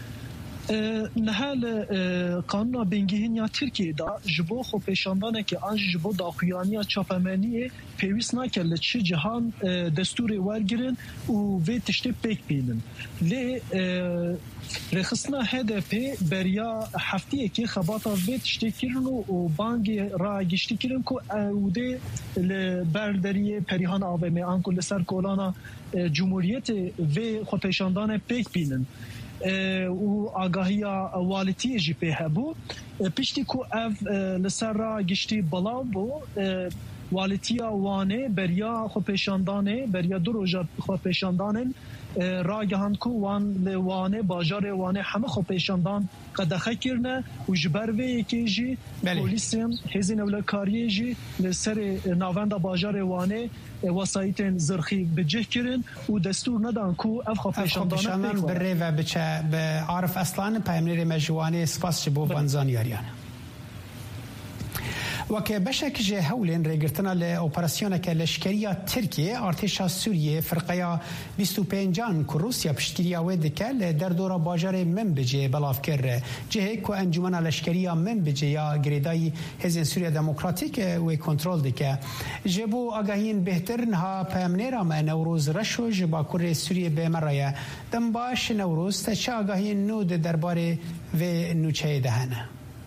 نهال قانون بینگهینیا ترکیه دا جبو خو پیشاندانه که آنج جبو داخویانی چاپمنیه پیویس ناکل چه جهان دستور ورگرن و وی تشتی پیک بینن لی رخصنا HDP بریا هفتیه که خباتا وی تشتی کرن و بانگی را گشتی کرن که او ده بردریه پریهان آوه آنکو لسر کولانا جمهوریت وی خو پیشاندانه پیک بینن و آگاهیا والیتی جی په هبو پشتی کو اف لسر را گشتی بلاو بو والتیا وانه بریا خو پیشاندانه بریا دو روزا خو پیشاندانن راگهان کو وان لوانه باجار وانه همه خو پیشاندان قدخه کرنه و جبر وی کیجی پلیسم هزین اولکاری جی لسر ناوند باجار وانه وسایت زرخی بجه کرن و دستور ندان کو اف خو پیشاندانه بره و بچه به عارف اصلا پیامنیر مجوانه سپاس بو وانزانیاریان وکه بشک جه هولن ریگرتنا لأوپراسیون که لشکریه ترکیه ارتش سوریه فرقه 25 که روسیا پشتگیری ود که در دورا باجار منبجه بلاف کر جه کو انجمن لشکریه منبجه یا گریدای حزب سوریه دموکراتیک و کنترل دکه جبو آگاهین بهتر نها پیامنیرا ما نوروز رشو جبا کره سوریه به مرایه دم باش نوروز تا چه آگاهین نود درباره و نوچه دهنه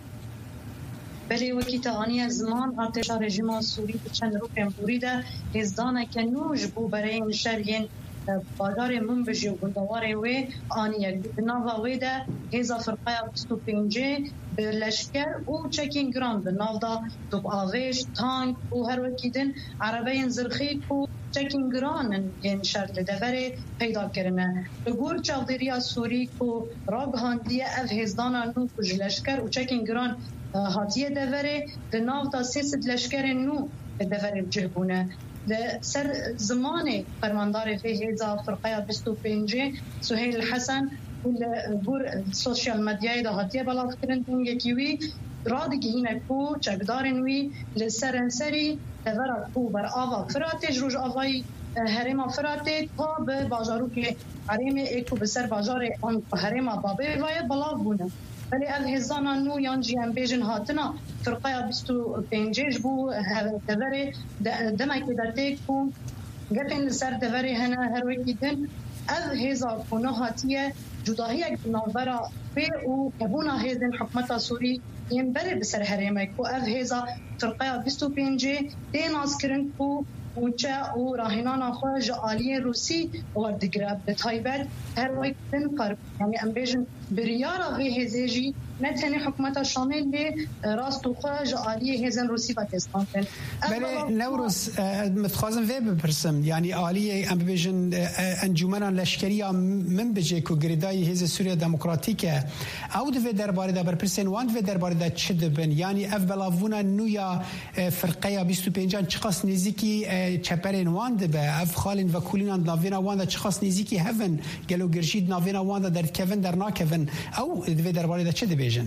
بری وکی تهانی زمان ارتش رژیم سوری چند رو پمپوریده هزدانه که نوش بو برای این شهرین بازار منبجی و گندواره و آنیه بناو ویده هزا فرقه 25 به لشکر و چکین گراند بناو دا دوب آویش تانک و هر وکیدن عربه زرخی و چکین گرانن ین شرط دفره پیدا کرنه بگور چالدریا سوری و راب هاندیه اف هزدانه نو کج لشکر و چکین گران هاتیه دفره به ناو تا 300 لشکر نو دفره بجهبونه سر زمان فرماندار فی هزا فرقه 25 سهیل حسن بور سوشیال مدیای دا هاتیه بلاف کرن یکیوی رادگی هینه کو چکدارنوی لسرنسری دفره کو بر آوا فراته جروج آوای هرما فراته تا به بازارو که حریم ایکو بسر بازار آن هرما بابه وای بلاف بونه ولی از هزانه نو یان جی ام بیجن هاتنا فرقه 25 بو دفره دمکی درته کو گفتن سر دفره هنه هر وکی دن از هزا کنه هاتیه جداهی اک نوبرا به او کبونا هزن حکمت سوری یم بره بسر هرمه کو از هزا فرقه 25 دین اسکرن کو وچه او راهنان خواهج عالی روسی وردگره به تایبت هر وقت کار یعنی امبیجن بریارا وی هزیجی نتنی حکومت شامل به راست و خواهج عالی هزن روسی پاکستان بله نوروز متخوازم وی بپرسم یعنی عالی امبیجن انجمن لشکری من بجه که گریدای هز سوریه دموکراتیکه او دوی درباره دا برپرسین وان دوی درباره دا چه دبن یعنی اف بلاوونا نویا فرقه 25 چقاس نزیکی چپرین وان دبه اف خالین و کولین ناوینا وان دا چقاس نزیکی هفن گلو گرشید ناوینا وان دا در کون در ناکون او دوی درباره دا چه دبیجن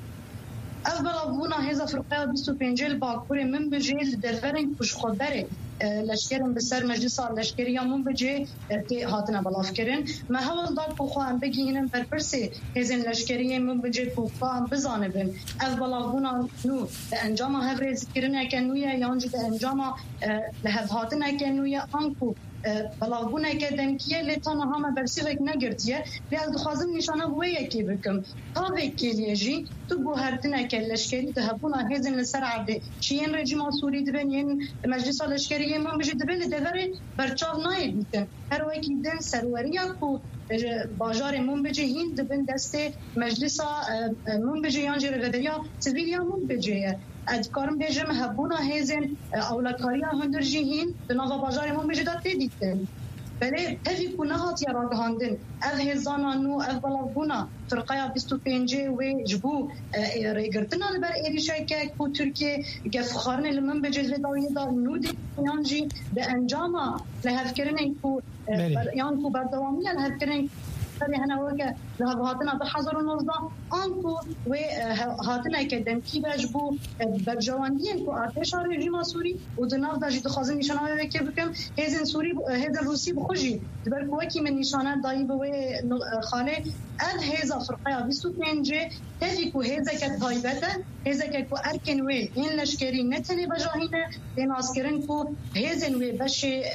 اف بلاوونا هزا فرقه 25 باکور من بجه درورن کش خود داره لشکرین بسر مجلس لشکری همون بجه تی هاتنا بلاف کرن ما هول دار بخوام بگینن برپرسی هزین لشکری همون بجه بخوام بزانه بن اف بلافونا نو انجام هفر ذکرنا کنویا یانجی انجام لهف هاتنا کنویا انکو بلاغونه که دمکیه لیتانا همه برسیوک نگرتیه لیاز دخوازم نشانه بویه که بکم تاوه که لیجی تو بو هرتنه که لشکری دهبونا هزین لسر عرده چی این رژیم سوری دبن این مجلس لشکری من بجی دبن لدوره برچاو نای بیتن هر وکی دن سروریا کو باجار من بجی هین دبن دست مجلس من بجی یانجی رودریا سویلیا من بجیه ادکارم بیجم هبونا هزین اولکاریا هندرجی هین به نوا بازار ما بجدات دیدن بله هفی کنهات یا راگهاندن اف هزانا نو اف بلاغونا فرقایا 25 و جبو ریگرتنا لبر ایریشای که کو ترکیه گفخارن لمن بجد داویه دا نو دی یانجی به انجاما لهفکرن کو یان کو بردوامی لهفکرن هنا وجه هاتنا بحضر النظام أنكو وهاتنا كدم كي بجبو برجوانيين كو أرتش رژیم سوری و دناف داشتی خازن نشانه به که بکم هزن سوری هزن روسی بخوجی دبر کوکی من نشانه دایی به خاله اد هزا فرقه 25 تفی کو هزا که تایبته هزا که کو ارکن و این لشکری نتنی بجاهینه این عسکرین کو هزن و بشه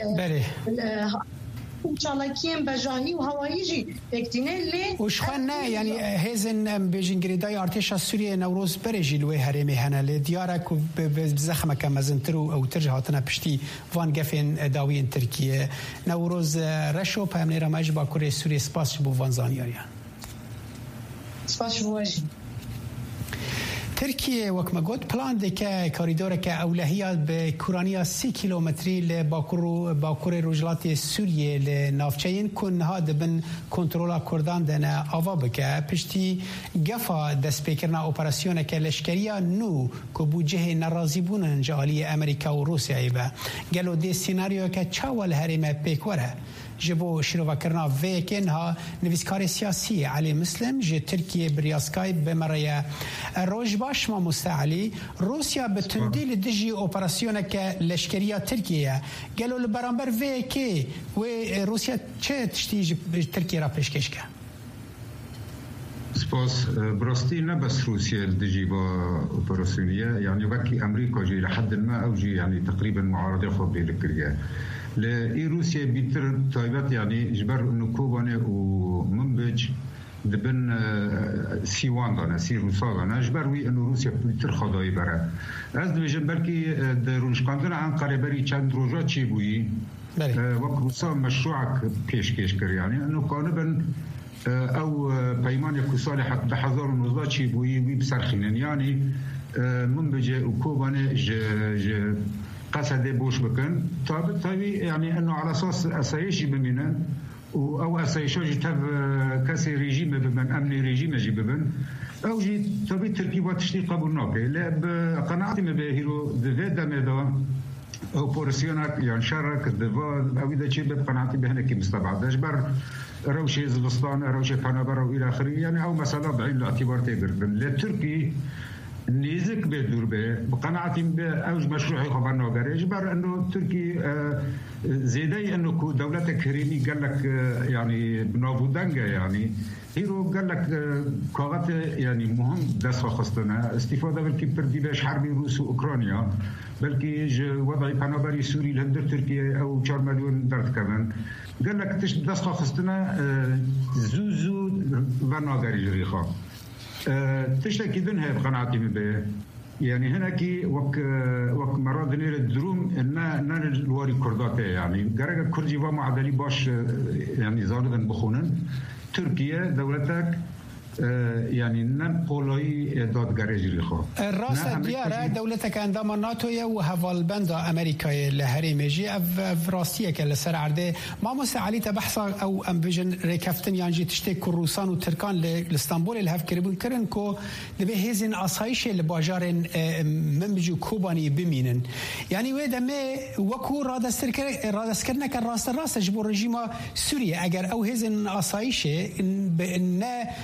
چالاکیم بجاهی و هواییجی تکتینه لی وشخوان نه یعنی هزن بجنگریدای ارتش سوریه نوروز برجی لوی هرمی هناله دیارک و بزخمه که مزنترو او ترجه هاتنا پشتی وان گفین داوین ترکیه نوروز رشو پامنی رمج با کره سوریه سپاس بو وان زانیاریان سپاس بواجی ترکیه وكما قلت بلان ديكا كوريدورك أولهية بكورانيا 6 كيلومتري لباكور رجلات سوريا لنافچين كن هاد بن كنترولا كردان دنا أوابك بشتي قفا دس بيكرنا أوبراسيون كالشكريا نو كبوجه نرازي بونن جالية أمريكا وروسيا إيبا قالوا دي سيناريو كتشاول هرمة بيكورها جبو شروع کرنا ویکن ها نویسکار سیاسی علی مسلم جه ترکیه بریاسکای بمریا روز باش ما مستعلی روسیا به تندیل دجی اپراسیون که لشکریه ترکیه قالوا لبرانبر ویکی و روسیا چه تشتیج ترکیه را پیشکش کرد سپاس براستی نه بس روسيا دجي اوبراسيونيه يعني وكي امريكا جي لحد ما او جي يعني تقريبا معارضه خبي لكريا لاي روسيا بيتر تايبات يعني جبر انه كوباني ومنبج دبن سيوان دانا سي روسا دانا جبر وي انه روسيا بيتر خداي برا از دبجن بلكي درونشقاندن عن قريبري چند روجا چي بوي وقت روسا مشروعك پیشکش کر يعني انه كانبن او پیمان کسال بحضار النظاچی بوی بسرخینن يعني من بجه وكوبانه ج قصد بوش بكن طابي يعني انه على اساس اسايش بمنن او اسايش تب كسي ريجيم بمن امن ريجيم جيبن او جي طبي تركيبات تشتي قبولناك لا بقناعتي ما بهيرو دفيدا ميدا اوبراسيونك يعني شارك دفا او اذا شيء بقناعتي بهنك مستبعد اجبر روشي زلستان روشي فنابر والى اخره يعني او مساله بعين الاعتبار تبربن لتركي نيزك بدور به بقناعتي اوج مشروعي خبرنا غير اجبر انه تركي زيداي انه دولة كريمي قال لك يعني بنابودنجا يعني هيرو قال لك كوغات يعني مهم دست خستنا استفاده بلكي برديباش حربي روس واوكرانيا بلكي وضعي فنابري سوري لهندر تركيا او 4 مليون درت كمان قال لك تش دست خستنا زوزو فناغري جريخا تشتكي دنها بقناعتي به يعني هنا كي وك مرات نير الدروم ان الواري كردات يعني قرق كردي ومعدلي باش يعني زاردن بخونن تركيا دولتك يعني نم قولای دادگری جری خو راست دیاره دولتك اندام ناتو و هوالبند امریکای لهریمجی اف راستیه که لسر عرده ما مستعلی تبحث او ام فيجن ريكفتن يعني تشتك روسان وتركان لاسطنبول الهف كربون كرن كو لبه هزن اصايش لباجار ممجو كوباني بمينن يعني ودا ما وكو رادسكرنا كان راس جبو رژیم سوريا اگر او هزن اصايش ان بان پشتی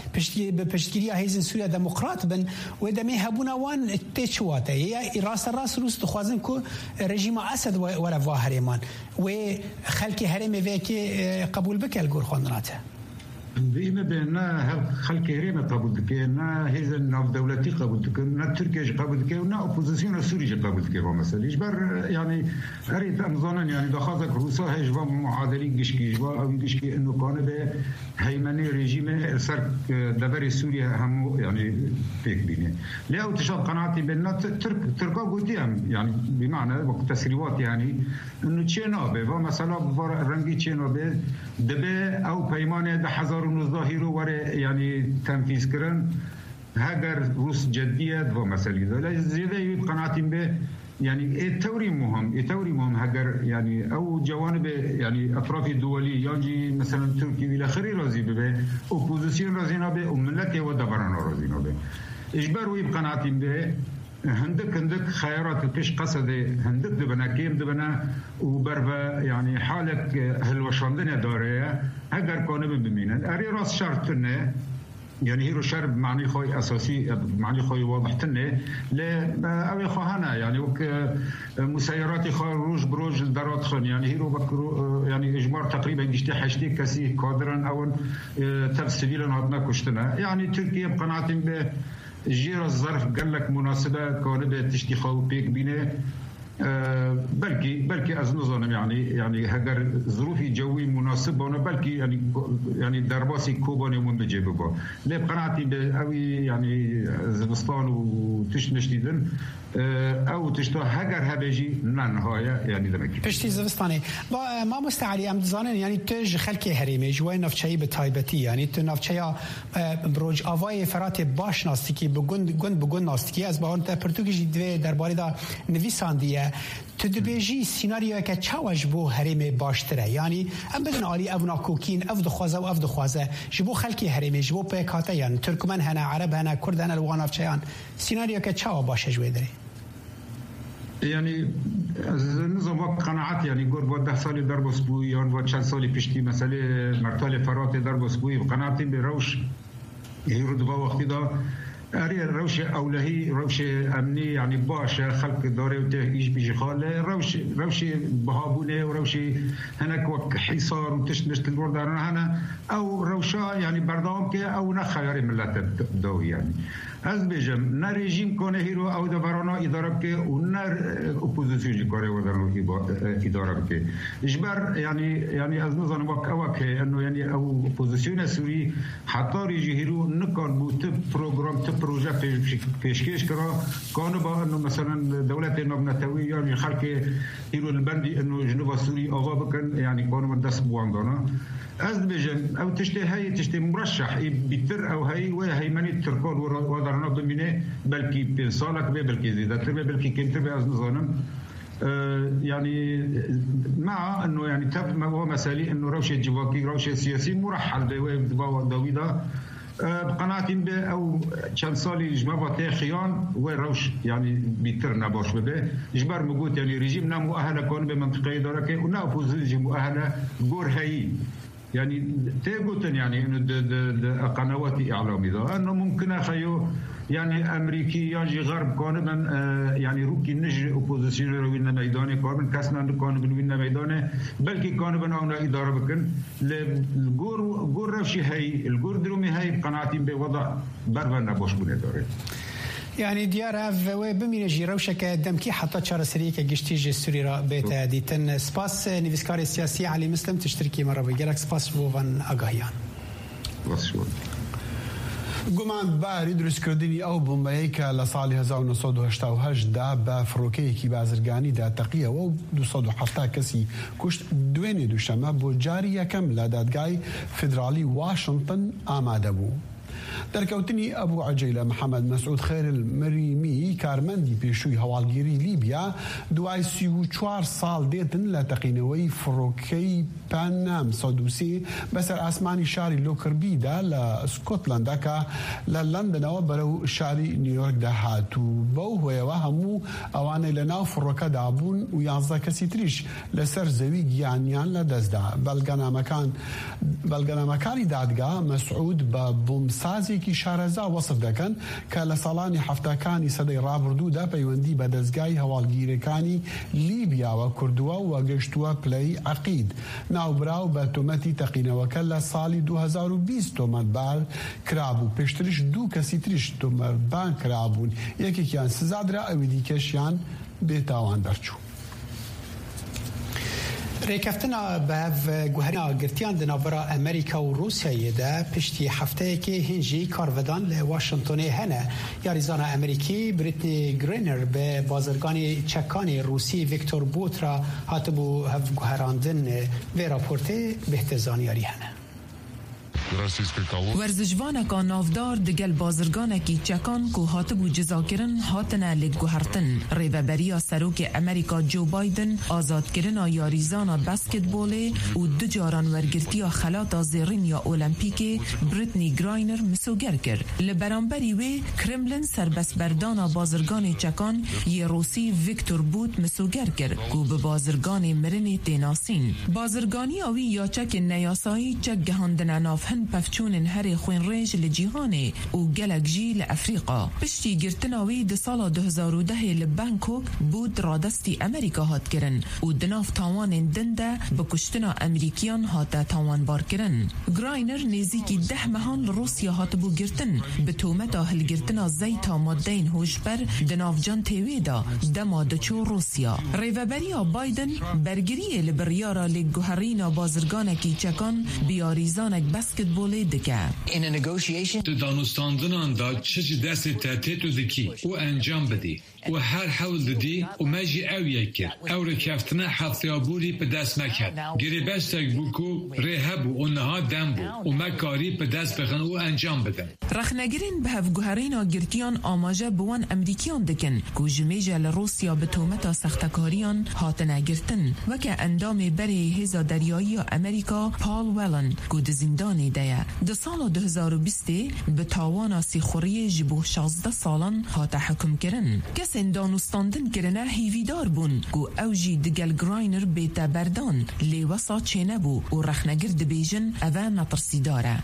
به پشتگیری هیزن سوریا دموکرات بن و دمی هبونا وان تچواته یا راس روس دخوازن کو رژیم اسد ولا واهرمان و خلک هرم وکی قبول بکل گور خواندناته بيما بيننا خلق هريمة قبول دكي نا هيزن ناف دولتي قبول دكي نا تركيا قبول دكي ونا اوبوزيسيون سوري قبول دكي مثلا يجبر يعني اريد امزانا يعني دخازك روسا هيجوا معادلين قشكي جوا او قشكي انه كان به هيمنه ريجيم سر دبر سوريا هم يعني بيك بينه لا وتشاد قناعتي بيننا تركا قلتيهم يعني بمعنى وقت تسريبات يعني انه تشينابه ومثلا رنگي تشينابه دبه او بيمانه ده 2019 وره يعني تنفيذ كرن هاجر روس جدية ومسألة ذا زيادة يبقى قناعتين به يعني التوري مهم هاجر يعني أو جوانب يعني أطراف الدولية يعني مثلا تركيا إلى آخره راضي به أوبوزيسيون راضينا به وملته ودبرنا راضينا به إجبار ويبقى قناعتين به هندك خيارات الكش قصد هندك دبنا كيم دبنا وبربا يعني حالك هالوشاندنة دارية هجر كانوا بمينن أري راس شرطنا يعني هيرو شرب معني خوي أساسي معني خوي واضح تنه لا أو خواهنا يعني وك مسيرات خوي روج بروج درات خن يعني هيرو بكرو يعني إجمار تقريبا جشتي حشتي كسي كادرن أو تفسيرا عدنا كشتنا يعني تركيا بقناعتين به جير الظرف قال لك مناسبة كانت تشتخو بيك بينه بلكي از نظام يعني هجر ظروفي جوي مناسب وانا بلكي يعني درباسي كوباني من بجيبه لا بقناعتي قوي يعني زبستان وتشنشتيدن او تشتو هجر هبجي نهايه يعني دمكي بشتي زبستاني ما مستعلي ام زانن يعني تج خلكي هريمه جوي نفچي بتايبتي يعني تو نفچيا بروج اوای فرات باش ناستيكي بگون ناستيكي از باون پرتوگیجی دو درباره دا نویساندیه تو دبیجی سیناریو که چاوش بو هرم باشتره یعنی ام بدن عالی ابنا کوکین اف دخوازه و اف دخوازه جبو خلکی هرم جبو پیکاته یعنی ترکمن هنا عرب هنا کرد هنا الواناف چیان سیناریو که چاوا باشه جوی داره يعني نظام قناعات يعني قرب 10 سال دربس بوي يعني 10 سال بيشتي مساله مرتله فرات دربس بوي بقناعتي بروش يرد وقت ده أري روش أولهي روش أمني يعني باشا خلق داري وتيجي بيجي خاله روش بهابونه وروش هناك وق حصار وتشنش الورد هنا أو روشا يعني بردام كه أو نخيار ملة دوي يعني از بيجم نا رژیم کنه هیرو او دبرانا اداره که و نا اپوزیسیون کاره ودارو اداره که اجبار يعني از نظام وقت انه يعني او اپوزیسیون سوری حتی رژی هیرو نکان بوت پروگرام ت پروژه پیشکش کرا کانو با انه مثلا دولت نبنتوی يعني خلق هیرو البندی انه جنوب سوری آوا بکن يعني کانو من دست بواندانا از بيجن او تشتي مرشح بيتر او هي مني تركون ودارنا بمينه بلكي بنصالك بلكي زيادة بلكي كنتر از نظام يعني مع انه يعني تب ما هو مسالي انه روشه جواكي روشه سياسي مرحل دويدا بقناعتي او كان صالي جماعه تاخيان وروش يعني بيترنا باش به اجبار موجود يعني ريجيم نا مؤهله كون بمنطقه اداره ونا اوبوزيسيون مؤهله غور هي يعني تيغوتن يعني انه قنوات اعلامي ذا انه ممكن اخيو يعني امريكي يجي غرب كان من يعني روكي نج اوبوزيسيون روينا ميداني كان كاسنا كان بنوينا ميداني بلكي كان بنونا اداره بكن الجور رفشي هي الجور درومي هي قناعتي بوضع بربنا باش بنداره يعني ديار و بمين جيروشك دمكي حتى تشار سريكه جشتي سوري را بيت ديتن سباس نيفسكار السياسي علي مسلم تشتركي مره بجلك سباس بوفان اغايان واسشو گومان باری دروست کردنی او بومبایک لسال 1988 دا با فروکی کی بازرگانی دا تقیه و 207 کسی کشت دوینی دوشنبه بو جاری یکم لدادگاه فدرالی واشنطن آماده بو. در کوتنی ابو عجیله محمد مسعود خیر المریمی کارمندی پیشوی هوالگیری لیبیا دوای 34 سال دیتن لتقینوی فروکی پانام سادوسی بسر اسمانی شاری لوکربی دا لسکوتلندا که لندن و برو شاری نیویورک ده هاتو بو هو همو اوانه لناو فروکا دابون و 11 کسی تریش لسر زوی گیانیان لدزدا بلگنامکانی دادگاه مسعود با بومس سازێکی شارەزا وەسف دەکەن کە لە ساڵانی هەفتەکانی سەدەی ڕابردوودا پەیوەندی بە دەستگای هەواڵگیرەکانی لیبیاوە کردووە و گەشتووە پلەی عەقید ناوبراو بە تۆمەتی تەقینەوەکە لە ساڵی 2020 تۆمەتبار کرابوو پێشترش دوو کەسی تریش تۆمەتبان کرابوون یەکێکیان سزادرا ئەوی دیکەشیان بێتاوان دەرچوو. ڕێکەفتنا بەڤ گوهرنا گرتیان دنابڕا ئەمریکا و رووسیایەدا پشتی هەفتەیەکی هینجی کارڤدان لە واشنگتۆنێ هەنە یاریزانە ئەمریکی بریتنی گرینر بە بازرگانی چەکانی رووسی ڤیکتۆر بوترا هاتبوو هەڤگوهراندن vê raportê بهتەزانیاری هەنە. ورزشوانکا نافدار دگل بازرگانکی چکان که هاتبو جزاکرن هاتنه لگوهرتن ریوبریا سروک امریکا جو بایدن آزادکرن یاریزان بسکتبوله و دو جاران ورگرتیا خلاط زیرین یا اولمپیک بریتنی گراینر مسوگر کرد. لبرانبری وی کرملن سربسبردان بازرگان چکان یه روسی ویکتور بوت مسوگر کرد که به بازرگان مرن تیناسین. بازرگانی آوی یا چک نیاسایی چک گهاندن نافهن پفچونن هر خوین ریج لجیهانه و گلک جی لافریقا. پشتی گرتناوی ده سال 2010 لبانکوک بود رادستی امریکا هات کرن و دناف تاوان دنده بکشتنا امریکیان هات تاوان بار کرن. گراینر نزیکی 10 مهان روسیا هات بو گرتن به تومت هل گرتنا زیتا مادین هوشبر دناف جان تیویدا دما دچو روسیا. ریوبریا بایدن برگریه لبریارا لگوهرینا بازرگانکی چکان بیاریزانک بسکتبولی دکه. دانستاندنان دا چه دست تحتیت و دکی و انجام بدی و هر حول دادی و مجی او یک کرد او رکفتنه حفظیابوری به دست مکرد گری بستک بو که ریه بو و نها دم بو و مکاری به دست بخن و انجام بدن. رخنگرین به هفگوهرین گرتیان آماجه بوان امریکیان دکن که جمیجه لروسیا به تومتا سختکاریان هاتنه گرتن و که اندام بری هزا دریایی امریکا پال ولن که دزیندانی ده ده سال 2020 به تاوانا سیخوری جبو 16 سالان هات حکم کرن. کس اندانستاندن کرنه هیویدار بون که اوجی دگل گراینر بیتا بردان لیوسا چه نبو و رخنگرد بیجن اوه نترسی داره.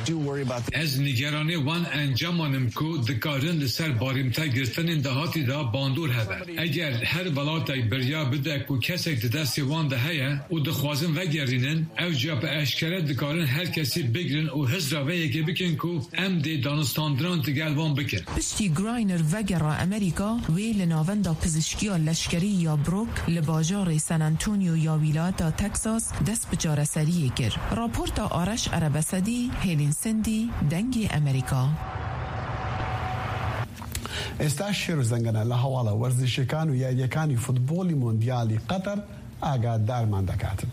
از نگرانی وان انجامانم که دکارن لسر باریمتا گرتن اندهاتی دا باندور هده. اگر هر ولاتای بریا بده که کسک دستی وان ده هیا و دخوازن وگرینن اوجا به اشکره دکارن هر کسی بگرن و حس را ویگه بکن که ام دی دانستاندران دگل وان بکن. پشتی گراینر وگرا امریکا وی لناوندا پزشکیا لشکری یا بروک لباجار سن انتونیو یا ولایت تکساس دست بچاره سریع کرد. راپورت آرش عربسدی هیلین سندی دنگی امریکا. ئێستا شێرزەنگەنە لە هەواڵە وەرزشەکان و یاریەکانی فوتبۆلی مۆندیالی قەتەر ئاگادارمان دەکاتن.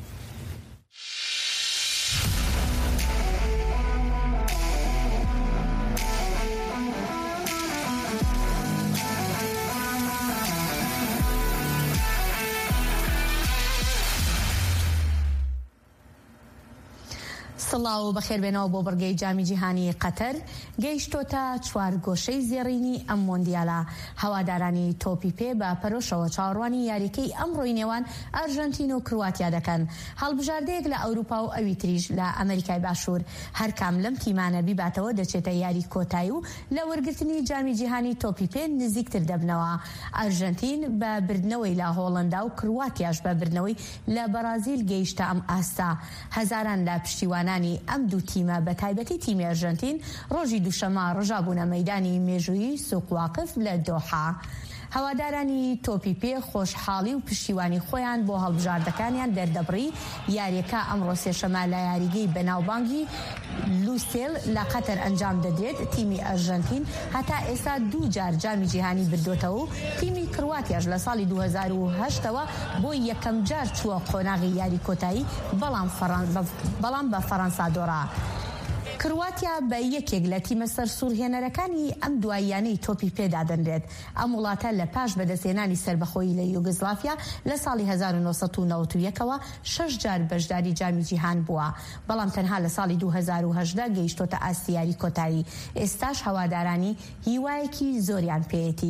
سڵاو بەخێربێنەوە بۆ بڕگەی جامی جیهانی قەتەر گەیشتۆتە چوار گۆشەی زێڕینی ئەم مۆندیالە. هەوادارانی تۆپی پێ بە پەرۆشەوە چاوەڕوانی یاریەکەی ئەمڕۆی نێوان ئەرژەنتین و کرواتیا دەکەن. هەڵبژاردەیەک لە ئەوروپا و ئەوی تریش لە ئەمریکای باشوور هەرکام لەم تیمانە بیباتەوە دەچێتە یاری کۆتایی و لە وەرگرتنی جامی جیهانی تۆپی پێ نزیکتر دەبنەوە. ئەرژەنتین بە بردنەوەی لە هۆڵەندا و کرواتیاش بە بردنەوەی لە بەرازیل گەیشتە ئەم ئاستا. هەزاران لە پشتیوانانی ئەم دوو تیمە بە تایبەتی تیمی ئەرژەنتین ڕۆژی دووشەمە ڕژابوونە مەیدانی مێژووی سوقواقف لە دۆحا. هەوادارانی تۆپی پێ خۆشحاڵی و پشتیوانی خۆیان بۆ هەڵبژاردەکانیان دەردەبڕی. یاریەکە ئەمڕۆ سێشەمە لە یاریگەی بەناوبانگی لوسێل لە قەتەر ئەنجام دەدرێت. تیمی ئەرژەنتین هەتا ئێستا دوو جار جامی جیهانی بردوتەوە و تیمی کرواتیاش لە ساڵی 2008ەوە بۆ یەکەم جار چووە قۆناغی یاری کۆتایی بەڵام بە فەڕەنسا دۆڕا. کرواتیا بە یەکێک لە تیمە سەرسوورهێنەرەکانی ئەم دواییانەی تۆپی پێدادەنرێت. ئەم وڵاتە لە پاش بەدەستێنانی سربەخۆیی لە یوگۆسڵافیا لە ساڵی 1991ەوە 6 جار بەشداری جامی جیهان بووە، بەڵام تەنها لە ساڵی 2018 گەیشتۆتە ئاستی یاری کۆتایی. ئێستاش هەوادارانی هیوایەکی زۆریان پێیەتی.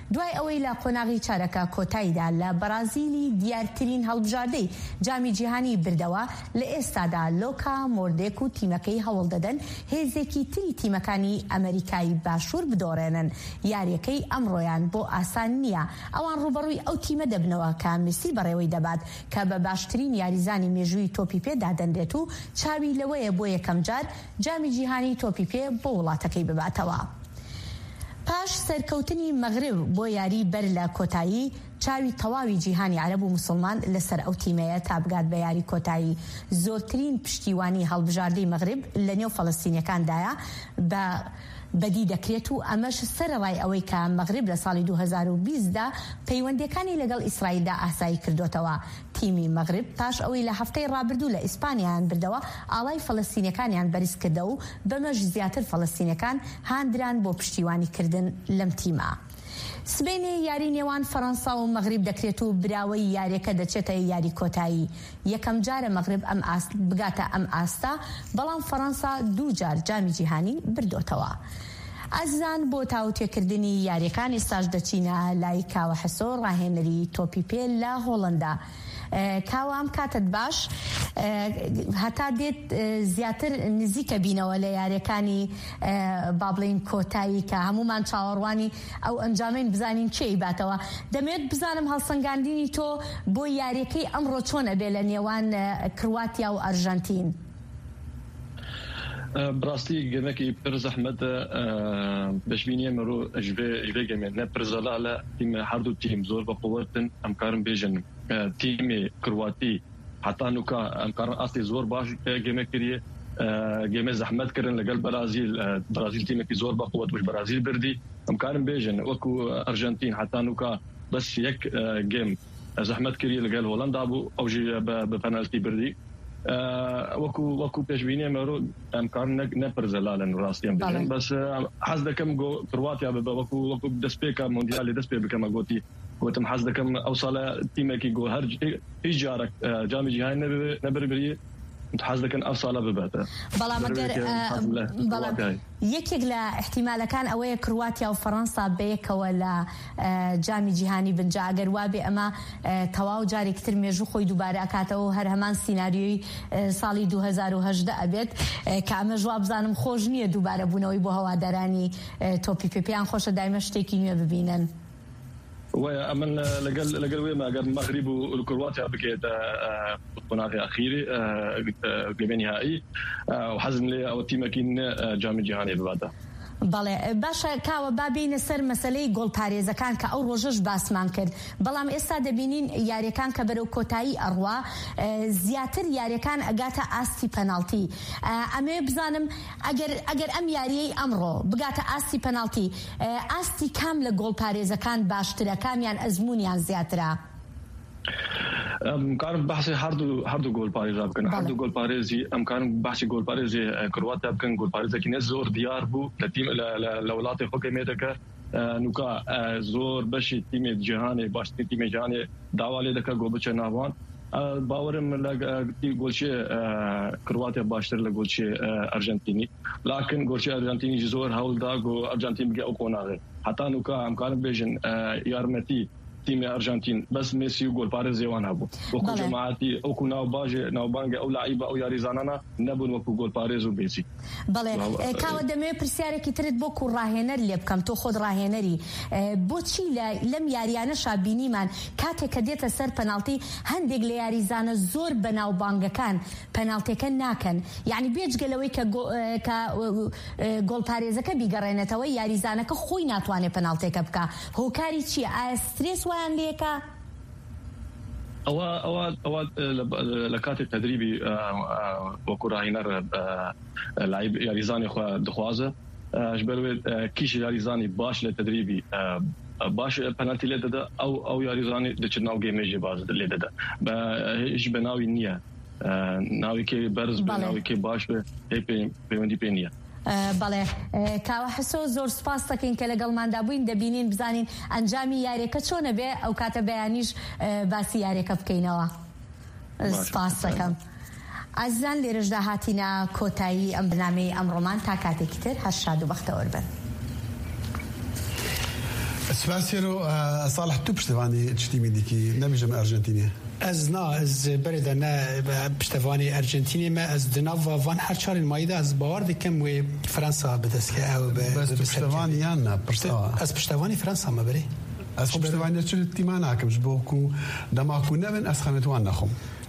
دوای ئەوەی لە قۆناغی چارەکە کۆتاییدا لە بەرازیلی دیارترین هەڵبژاردەی جامی جیهانی بردەوە لە ئێستادا لۆکا مۆردێک و تیمەکەی هەوڵ دەدەن هێزێکی تری تیمەکانی ئەمریکایی باشوور بدۆڕێنن. یاریەکەی ئەمڕۆیان بۆ ئاسان نییە. ئەوان ڕوبەڕووی ئەو تیمە دەبنەوە کە مسی بەڕێوەی دەبات کە بە باشترین یاریزانی مێژووی تۆپی پێ دادەنرێت و چاوی لەوەیە بۆ یەکەم جار جامی جیهانی تۆپی پێ بۆ وڵاتەکەی بباتەوە. پاش سەرکەوتنی مەغرب بۆ یاری بەر لە کۆتایی، چاوی تەواوی جیهانی عەرەب و موسڵمان لەسەر ئەو تیمەیە تا بگات بە یاری کۆتایی. زۆرترین پشتیوانی هەڵبژاردەی مەغرب لە نێو فەڵەستینیەکاندایە بەدی دەکرێت و ئەمەش سەرڕای ئەوەی کە مەغرب لە ساڵی 2020دا پەیوەندیەکانی لەگەڵ ئیسرائیلدا ئاسایی کردوتەوە. تیمی مەغرب پاش ئەوەی لە هەفتەی ڕابردوو لە ئیسپانیایان بردەوە ئاڵای فەڵەستینیەکانیان بەرز کردە و بەمەش زیاتر فەڵەستینیەکان هاندران بۆ پشتیوانیکردن لەم تیمە. سبەینێ یاری نێوان فەڕەنسا و مەغرب دەکرێت و براوەی یاریەکە دەچێتە یاری کۆتایی. یەکەم جارە مەغرب بگاتە ئەم ئاستا، بەڵام فەڕەنسا 2 جار جامی جیهانی بردۆتەوە. ئازان بۆ تاوتێکردنی یاریەکان ئێستاش دەچینە لای کاوە حەسۆ ڕاهێنەری تۆپی پێ لە هۆڵەندا. کاوام کاتت باش، هەتا دێت زیاتر نزیکە بینەوە لە یاریەکانی با بڵین کۆتایی کە هەمومان چاوەڕوانی ئەو ئەنجامین بزانین چی باتەوە. دەمێت بزانم هەڵسەنگاندنی تۆ بۆ یاریەکەی ئەمڕۆ چۆنە بێ لە نێوان کرواتیا و ئەرژەنتین؟ براستی گەمەکی پر زەحمەتە بەشبینیە مرۆ ژێ گەمێنە پرزەلالە تیمە هەردوو تیم زۆر بە قووەتن ئەمکارم بێژن تیمی کرواتی حتا نوکا ئەمکارن ئاستی زۆر باش گەمە کردیە گەمە زەحمەت کردن لەگەڵ بەرازیل تیمێکی زۆر بە قووەت وش بەرازیل بردی ئەمکارم بێژن وەکو ئەرژەنتین حتا نوکا بەس یەک گێم زەحمەت کردی لەگەڵ هۆڵەندا بوو ئەوژی بە پەنالتی بردی. وەکو پێشبینیە مەرۆ ئەمکار نەپرزەلالن ڕاستیان بێژن بەس حەز دەکەم کرواتیا ببە وەکو دەستپێکە مۆندیالی دەست پێ بکەمە گوتم حەز دەکەم ئەو ساڵە تیمێکی گۆ هیچ جارێک جامی جیهانی نەبربری حەز دەکەن ئەو ساڵە بباتە. بەڵام یەکێک لە احتیمالەکان ئەوەیە کرواتیا و فەڕەنسا بەیەکەوە لە جامی جیهانی بنجا ئەگەر وابێ ئەمە تەواو جارێکتر مێژوو خۆی دووبارە ئەکاتەوە هەر هەمان سیناریۆی ساڵی 2010 ئەبێت کە ئەمە ژوا بزانم خۆش نییە دووبارە بوونەوەی بۆ هەوادارانی تۆپی پێیان خۆشە دایمە شتێکی نوێ ببینن. ويا أمن لقل ويا قال المغرب والكرواتيا بكيت قناعي أخيري قبل نهائي وحزم لي أو تيمكين جام جهاني ببعده. بەڵێ باشە کاوە بابینە سەر مەسەلەی گۆڵپارێزەکان کە ئەو ڕۆژەش باسمان کرد، بەڵام ئێستا دەبینین یاریەکان کە بەرەو کۆتایی ئەڕوا زیاتر یاریەکان ئەگاتە ئاستی پەنالتی. ئەمێ بزانم ئەگەر ئەم یاریەی ئەمڕۆ بگاتە ئاستی پەنالتی، ئاستی کام لە گۆڵپارێزەکان باشترە، کامیان ئەزمونیان زیاترە؟ امکان بحث هر دو گل پاریزا بکن، هر دو گل پاریزی امکان بحث گل پاریزی کرواتیا بکن، گل پاریزی که نزور دیار بو لتیم لولات حکومت که نوکا زور بشی تیم جهانی باشترین تیم جهانی داوالی دکا گل بچه ناوان باورم لگی گلچه کرواتیا باشتر لگلچه ارژنتینی، لکن گلچه ارژنتینی زور هول دا گو ارژنتین بگه اوکوناغه، حتی نوکا امکان بیشن یارمتی تیم ارژنتین بس ميسي وجول باريس زيوان هبو وكو جماعتي او كنا باجي ناوبانغ او لعيبه او ياريزانانا نبون وكو جول باريس وميسي بله كاو دمه پرسیارێکی ترت بۆ کوڕ ڕاهێنەر لێ بکەم، تۆ خۆت ڕاهێنەری بۆچی لەم یاریانە شابینیمان کاتێک کە دێتە سەر پەنالتی هەندێک لە یاریزانە زۆر بەناوبانگەکان پەنالتیەکە ناکەن، یعنی بێجگەلەوەی کە گۆڵ پارێزەکە بیگەڕێنێتەوە یاریزانەکە خۆی ناتوانێت پەنالتیەکە بکە، هۆکاری چییە؟ ئایا سترێس وان لێکە؟ أو لكات التدريبي وكراهينر لعيب ياريزاني خو دخوازه جبروي كيش ياريزاني باش للتدريبي باش بنالتي لددا او ياريزاني دچناو جيميجي باز لددا ايش بناوي نيه ناوي كي برز بناوي كي باش هي بيوندي بينيه. بەڵێ کاوە حسۆ زۆر سپاس دەکەین کە لەگەڵماندا بووین، دەبینین بزانین ئەنجامی یاریەکە چۆنە بێ، ئەو کاتە بەیانیش باسی یاریەکە بکەینەوە. سپاس دەکەم. ئازیزان لێرەشدا هاتینە کۆتایی ئەم بنامەی ئەمڕۆمان تا کاتێکی تر هەر شاد و بەختەوەربن. سباسيرو صالح تو پشتوانی چتی میدیکی نمیجم ارجنتینی از بردن پشتوانی ارجنتینی ما از دناو وان هر چار مایده از باور دکم و فرانسا بدست که او بس پشتوانی یا نه از پشتوانی فرانسا ما بری از پشتوانی چه تیمان هاکمش بوکو دماغو نبن از خانتوان نخم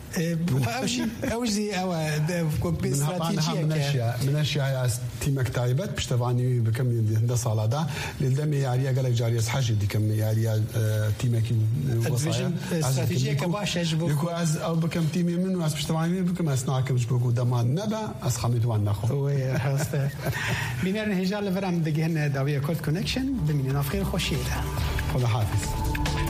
اوجي او باستراتيجيه من اشياء تيمك تايبت بشتفاني بكم ده صالادا للدم ياريا قالك جاري حاج دي كم ياريا تيمك وصايا استراتيجيه كباش يجبو يكو از او بكم تيمي من واس بشتفاني بكم اسناكم بوكو دمان نبا اس خميت وان ناخذ وي هسته بينر هجال لفرام دغهن داويه كود كونكشن بمين افخير خوشيله خدا حافظ